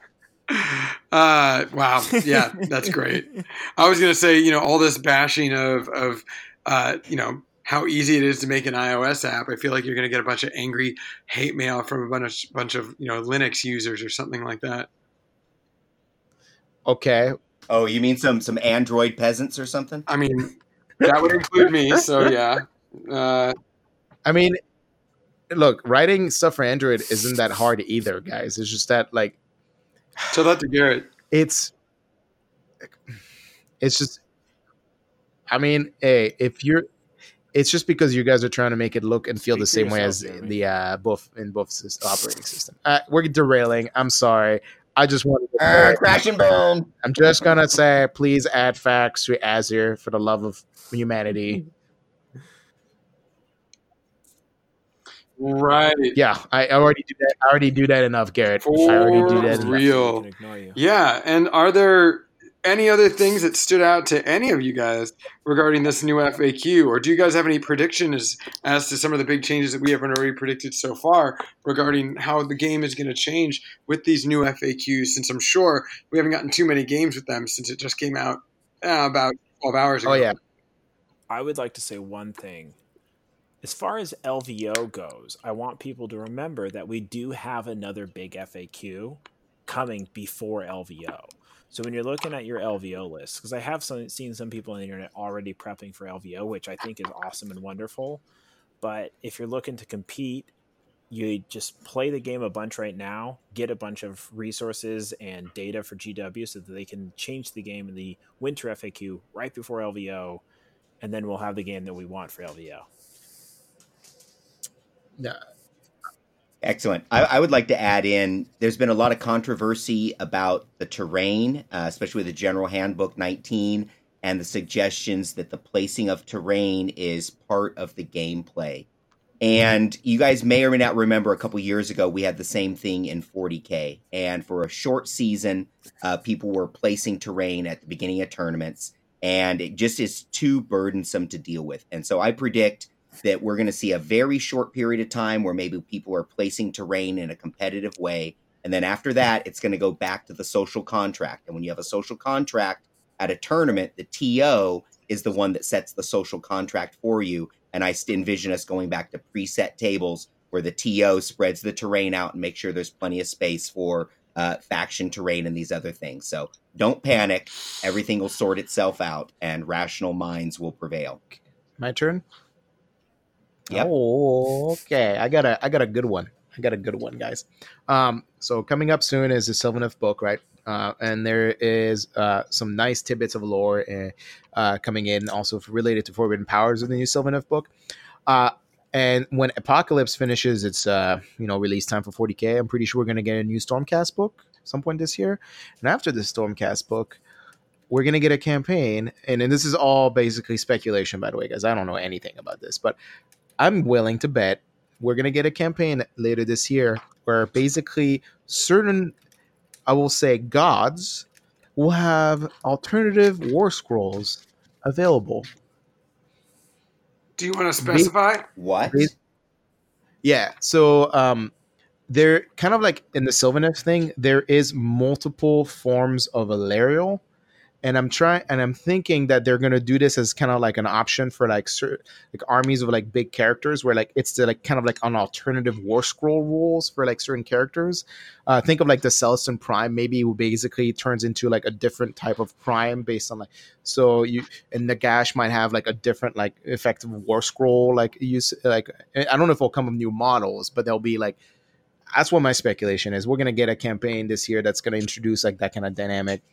uh, wow, yeah, that's great. I was gonna say, you know, all this bashing of of uh, you know how easy it is to make an iOS app. I feel like you're gonna get a bunch of angry hate mail from a bunch bunch of you know Linux users or something like that. Okay. Oh, you mean some some Android peasants or something? I mean, that would include me. So yeah, uh, I mean, look, writing stuff for Android isn't that hard either, guys. It's just that like tell that to Garrett. it's it's just I mean, hey, if you're it's just because you guys are trying to make it look and feel Speak the for same way yourself, as Jeremy. the uh both in both sys- operating system. Uh, we're derailing. I'm sorry. I just wanted to Uh, crash and burn. I'm just gonna say please add facts to Azure for the love of humanity. Right. Yeah, I already do that. I already do that enough, Garrett. I already do that For enough. real. We can ignore you. Yeah, and are there any other things that stood out to any of you guys regarding this new F A Q, or do you guys have any predictions as to some of the big changes that we haven't already predicted so far regarding how the game is going to change with these new F A Qs? Since I'm sure we haven't gotten too many games with them since it just came out uh, about twelve hours ago. Oh yeah. I would like to say one thing. As far as L V O goes, I want people to remember that we do have another big F A Q coming before L V O. So when you're looking at your L V O list, because I have some, seen some people on the internet already prepping for L V O, which I think is awesome and wonderful. But if you're looking to compete, you just play the game a bunch right now, get a bunch of resources and data for G W so that they can change the game in the winter F A Q right before L V O, and then we'll have the game that we want for L V O. Yeah. Excellent. I, I would like to add in, there's been a lot of controversy about the terrain, uh, especially with the General Handbook nineteen, and the suggestions that the placing of terrain is part of the gameplay. And you guys may or may not remember a couple years ago, we had the same thing in forty K. And for a short season, uh, people were placing terrain at the beginning of tournaments, and it just is too burdensome to deal with. And so I predict that we're going to see a very short period of time where maybe people are placing terrain in a competitive way. And then after that, it's going to go back to the social contract. And when you have a social contract at a tournament, the T O is the one that sets the social contract for you. And I envision us going back to preset tables where the T O spreads the terrain out and make sure there's plenty of space for uh, faction terrain and these other things. So don't panic. Everything will sort itself out and rational minds will prevail. My turn? Yep. Oh, okay. I got a I got a good one. I got a good one, guys. Um, so coming up soon is the Sylvaneth book, right? Uh, and there is uh, some nice tidbits of lore uh, uh, coming in, also related to Forbidden Powers of the new Sylvaneth book. Uh, and when Apocalypse finishes its uh, you know release time for forty K, I'm pretty sure we're going to get a new Stormcast book some point this year. And after the Stormcast book, we're going to get a campaign. And, and this is all basically speculation, by the way, guys. I don't know anything about this, but I'm willing to bet we're going to get a campaign later this year where basically certain, I will say, gods will have alternative war scrolls available. Do you want to specify? What? Yeah. So um, they're kind of like in the Sylvaneth thing, there is multiple forms of Alariel. And I'm trying, and I'm thinking that they're gonna do this as kind of like an option for like certain like armies of like big characters, where like it's the, like kind of like an alternative war scroll rules for like certain characters. Uh, think of like the Celestin Prime, maybe it basically turns into like a different type of Prime based on like so you and Nagash might have like a different like effective war scroll like use like I don't know if it'll come with new models, but they'll be like. That's what my speculation is. We're gonna get a campaign this year that's gonna introduce like that kind of dynamic.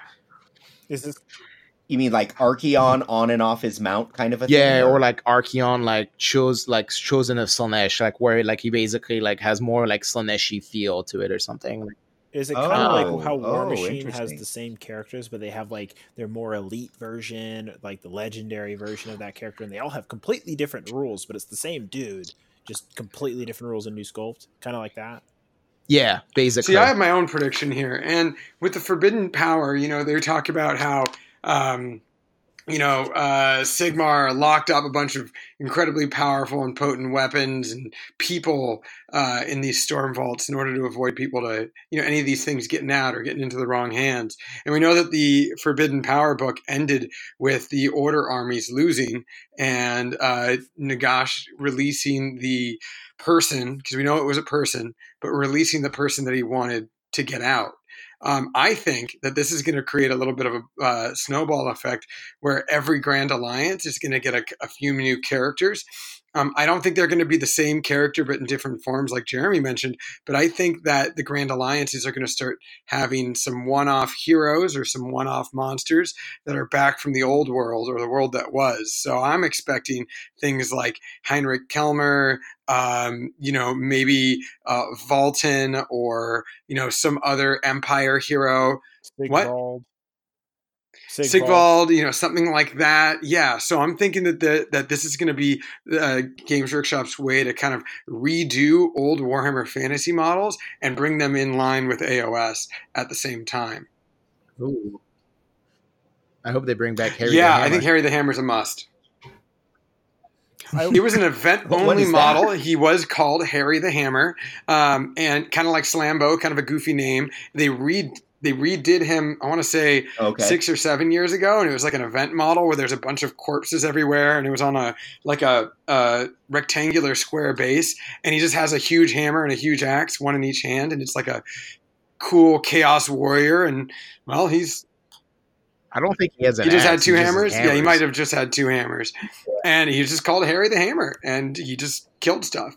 Is this? You mean like Archeon on and off his mount kind of a yeah, thing? or like Archeon like chose like chosen of Slaanesh, like where like he basically like has more like Slaanesh-y feel to it or something. Is it kind of Oh, like how War oh, Machine has interesting. the same characters, but they have like their more elite version, like the legendary version of that character, and they all have completely different rules, but it's the same dude, just completely different rules and new sculpt, kind of like that. Yeah, basically. See, I have my own prediction here. And with the Forbidden Power, you know, they talk about how, um, you know, uh, Sigmar locked up a bunch of incredibly powerful and potent weapons and people uh, in these storm vaults in order to avoid people to, you know, any of these things getting out or getting into the wrong hands. And we know that the Forbidden Power book ended with the Order armies losing and uh, Nagash releasing the person, because we know it was a person, but releasing the person that he wanted to get out. Um, I think that this is going to create a little bit of a uh, snowball effect where every Grand Alliance is going to get a, a few new characters. Um, I don't think they're going to be the same character, but in different forms, like Jeremy mentioned. But I think that the Grand Alliances are going to start having some one-off heroes or some one-off monsters that are back from the old world or the world that was. So I'm expecting things like Heinrich Kelmer, um, you know, maybe uh, Volton or, you know, some other Empire hero. What? Sigvald. Sigvald. Sigvald, you know, something like that. Yeah. So I'm thinking that the, that this is going to be uh, Games Workshop's way to kind of redo old Warhammer Fantasy models and bring them in line with A O S at the same time. Ooh. I hope they bring back Harry. Yeah, the Hammer. I think Harry the Hammer is a must. He was an event-only model. That? He was called Harry the Hammer, um, and kind of like Slambo, kind of a goofy name. They read. They redid him, I want to say, okay. six or seven years ago, and it was like an event model where there's a bunch of corpses everywhere, and it was on a like a, a rectangular square base, and he just has a huge hammer and a huge axe, one in each hand, and it's like a cool chaos warrior, and, well, he's... I don't think he has an He just axe. had two he hammers? hammers? Yeah, he might have just had two hammers. Yeah. And he was just called Harry the Hammer, and he just killed stuff.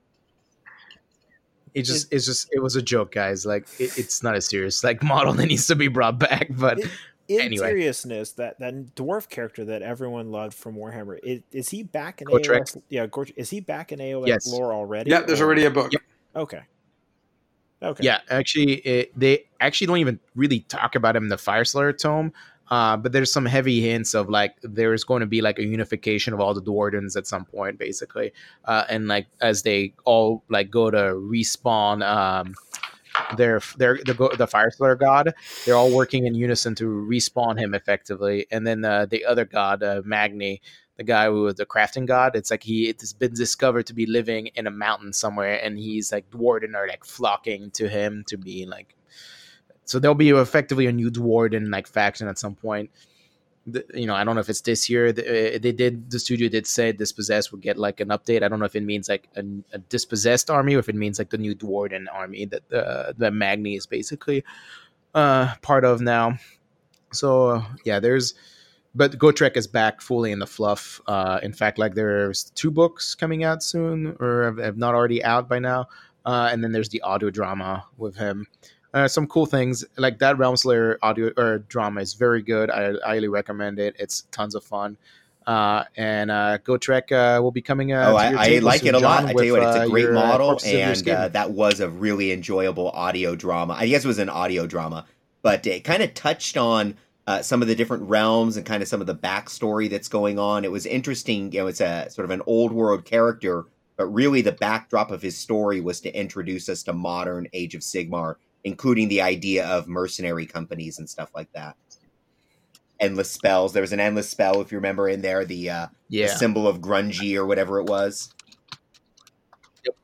It just, it's just, it was a joke, guys. Like, it, it's not a serious like model that needs to be brought back. But it, in anyway, seriousness, that that dwarf character that everyone loved from Warhammer, is, is he back in Gotrek? A O S? Yeah, Gotrek, is he back in A O S yes. lore already? Yeah, there's or? already a book. Yep. Okay. Okay. Yeah, actually, it, they actually don't even really talk about him in the Fire Slayer tome. Uh, but there's some heavy hints of like there's going to be like a unification of all the Duardens at some point, basically, uh, and like as they all like go to respawn um, their their the, go- the Fire Slayer god, they're all working in unison to respawn him effectively, and then uh, the other god, uh, Magni. The guy who was the crafting god, it's like he it's been discovered to be living in a mountain somewhere, and he's like Dwarden are like flocking to him to be like. So there'll be effectively a new Dwarden like faction at some point. The, you know, I don't know if it's this year. The, they did the studio did say Dispossessed would get like an update. I don't know if it means like a, a Dispossessed army or if it means like the new Dwarden army that uh, that Magni is basically uh, part of now. So uh, yeah, there's. But Gotrek is back fully in the fluff. Uh, in fact, like there's two books coming out soon, or have, have not already out by now. Uh, and then there's the audio drama with him. Uh, some cool things like that Realm Slayer audio or drama is very good. I, I highly recommend it. It's tons of fun. Uh, and uh, Gotrek uh, will be coming. Uh, oh, to I, your I table like soon, it a lot. John, I tell with, you what, it's uh, a great your, uh, model, Corpses of Your and Skin. uh, that was a really enjoyable audio drama. I guess it was an audio drama, but it kind of touched on uh, some of the different realms and kind of some of the backstory that's going on. It was interesting. You know, it's a sort of an old world character, but really the backdrop of his story was to introduce us to modern Age of Sigmar, including the idea of mercenary companies and stuff like that. Endless spells. There was an endless spell, if you remember, in there, the, uh, Yeah. the symbol of grungy or whatever it was. Yep.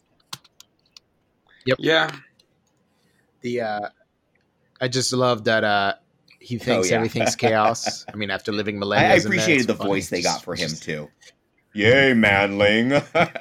Yep. Yeah. The uh, I just love that uh, he thinks Oh, yeah. everything's chaos. I mean, after living millennia, I, I appreciated the voice they got for him, just, too. Yay, manling.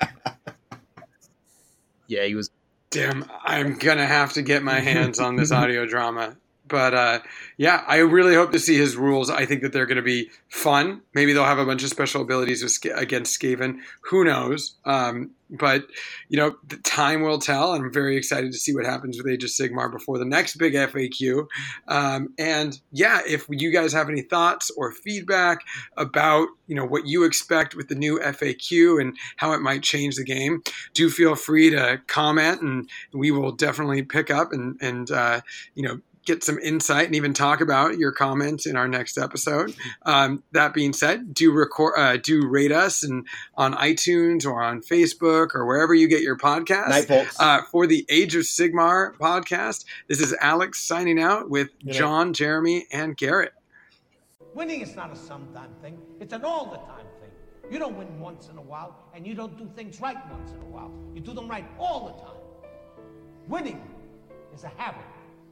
Yeah, he was. Damn, I'm gonna have to get my hands on this audio drama. But uh, yeah, I really hope to see his rules. I think that they're going to be fun. Maybe they'll have a bunch of special abilities with, against Skaven. Who knows? Um, but, you know, the time will tell. I'm very excited to see what happens with Age of Sigmar before the next big F A Q. Um, and yeah, if you guys have any thoughts or feedback about, you know, what you expect with the new F A Q and how it might change the game, do feel free to comment, and we will definitely pick up and, and uh, you know, get some insight and even talk about your comments in our next episode. Um, that being said, do record, uh, do rate us and on iTunes or on Facebook or wherever you get your podcast. Night, folks. Uh, for the Age of Sigmar podcast, this is Alex signing out with Good John, night. Jeremy, and Garrett. Winning is not a sometime thing. It's an all-the-time thing. You don't win once in a while, and you don't do things right once in a while. You do them right all the time. Winning is a habit.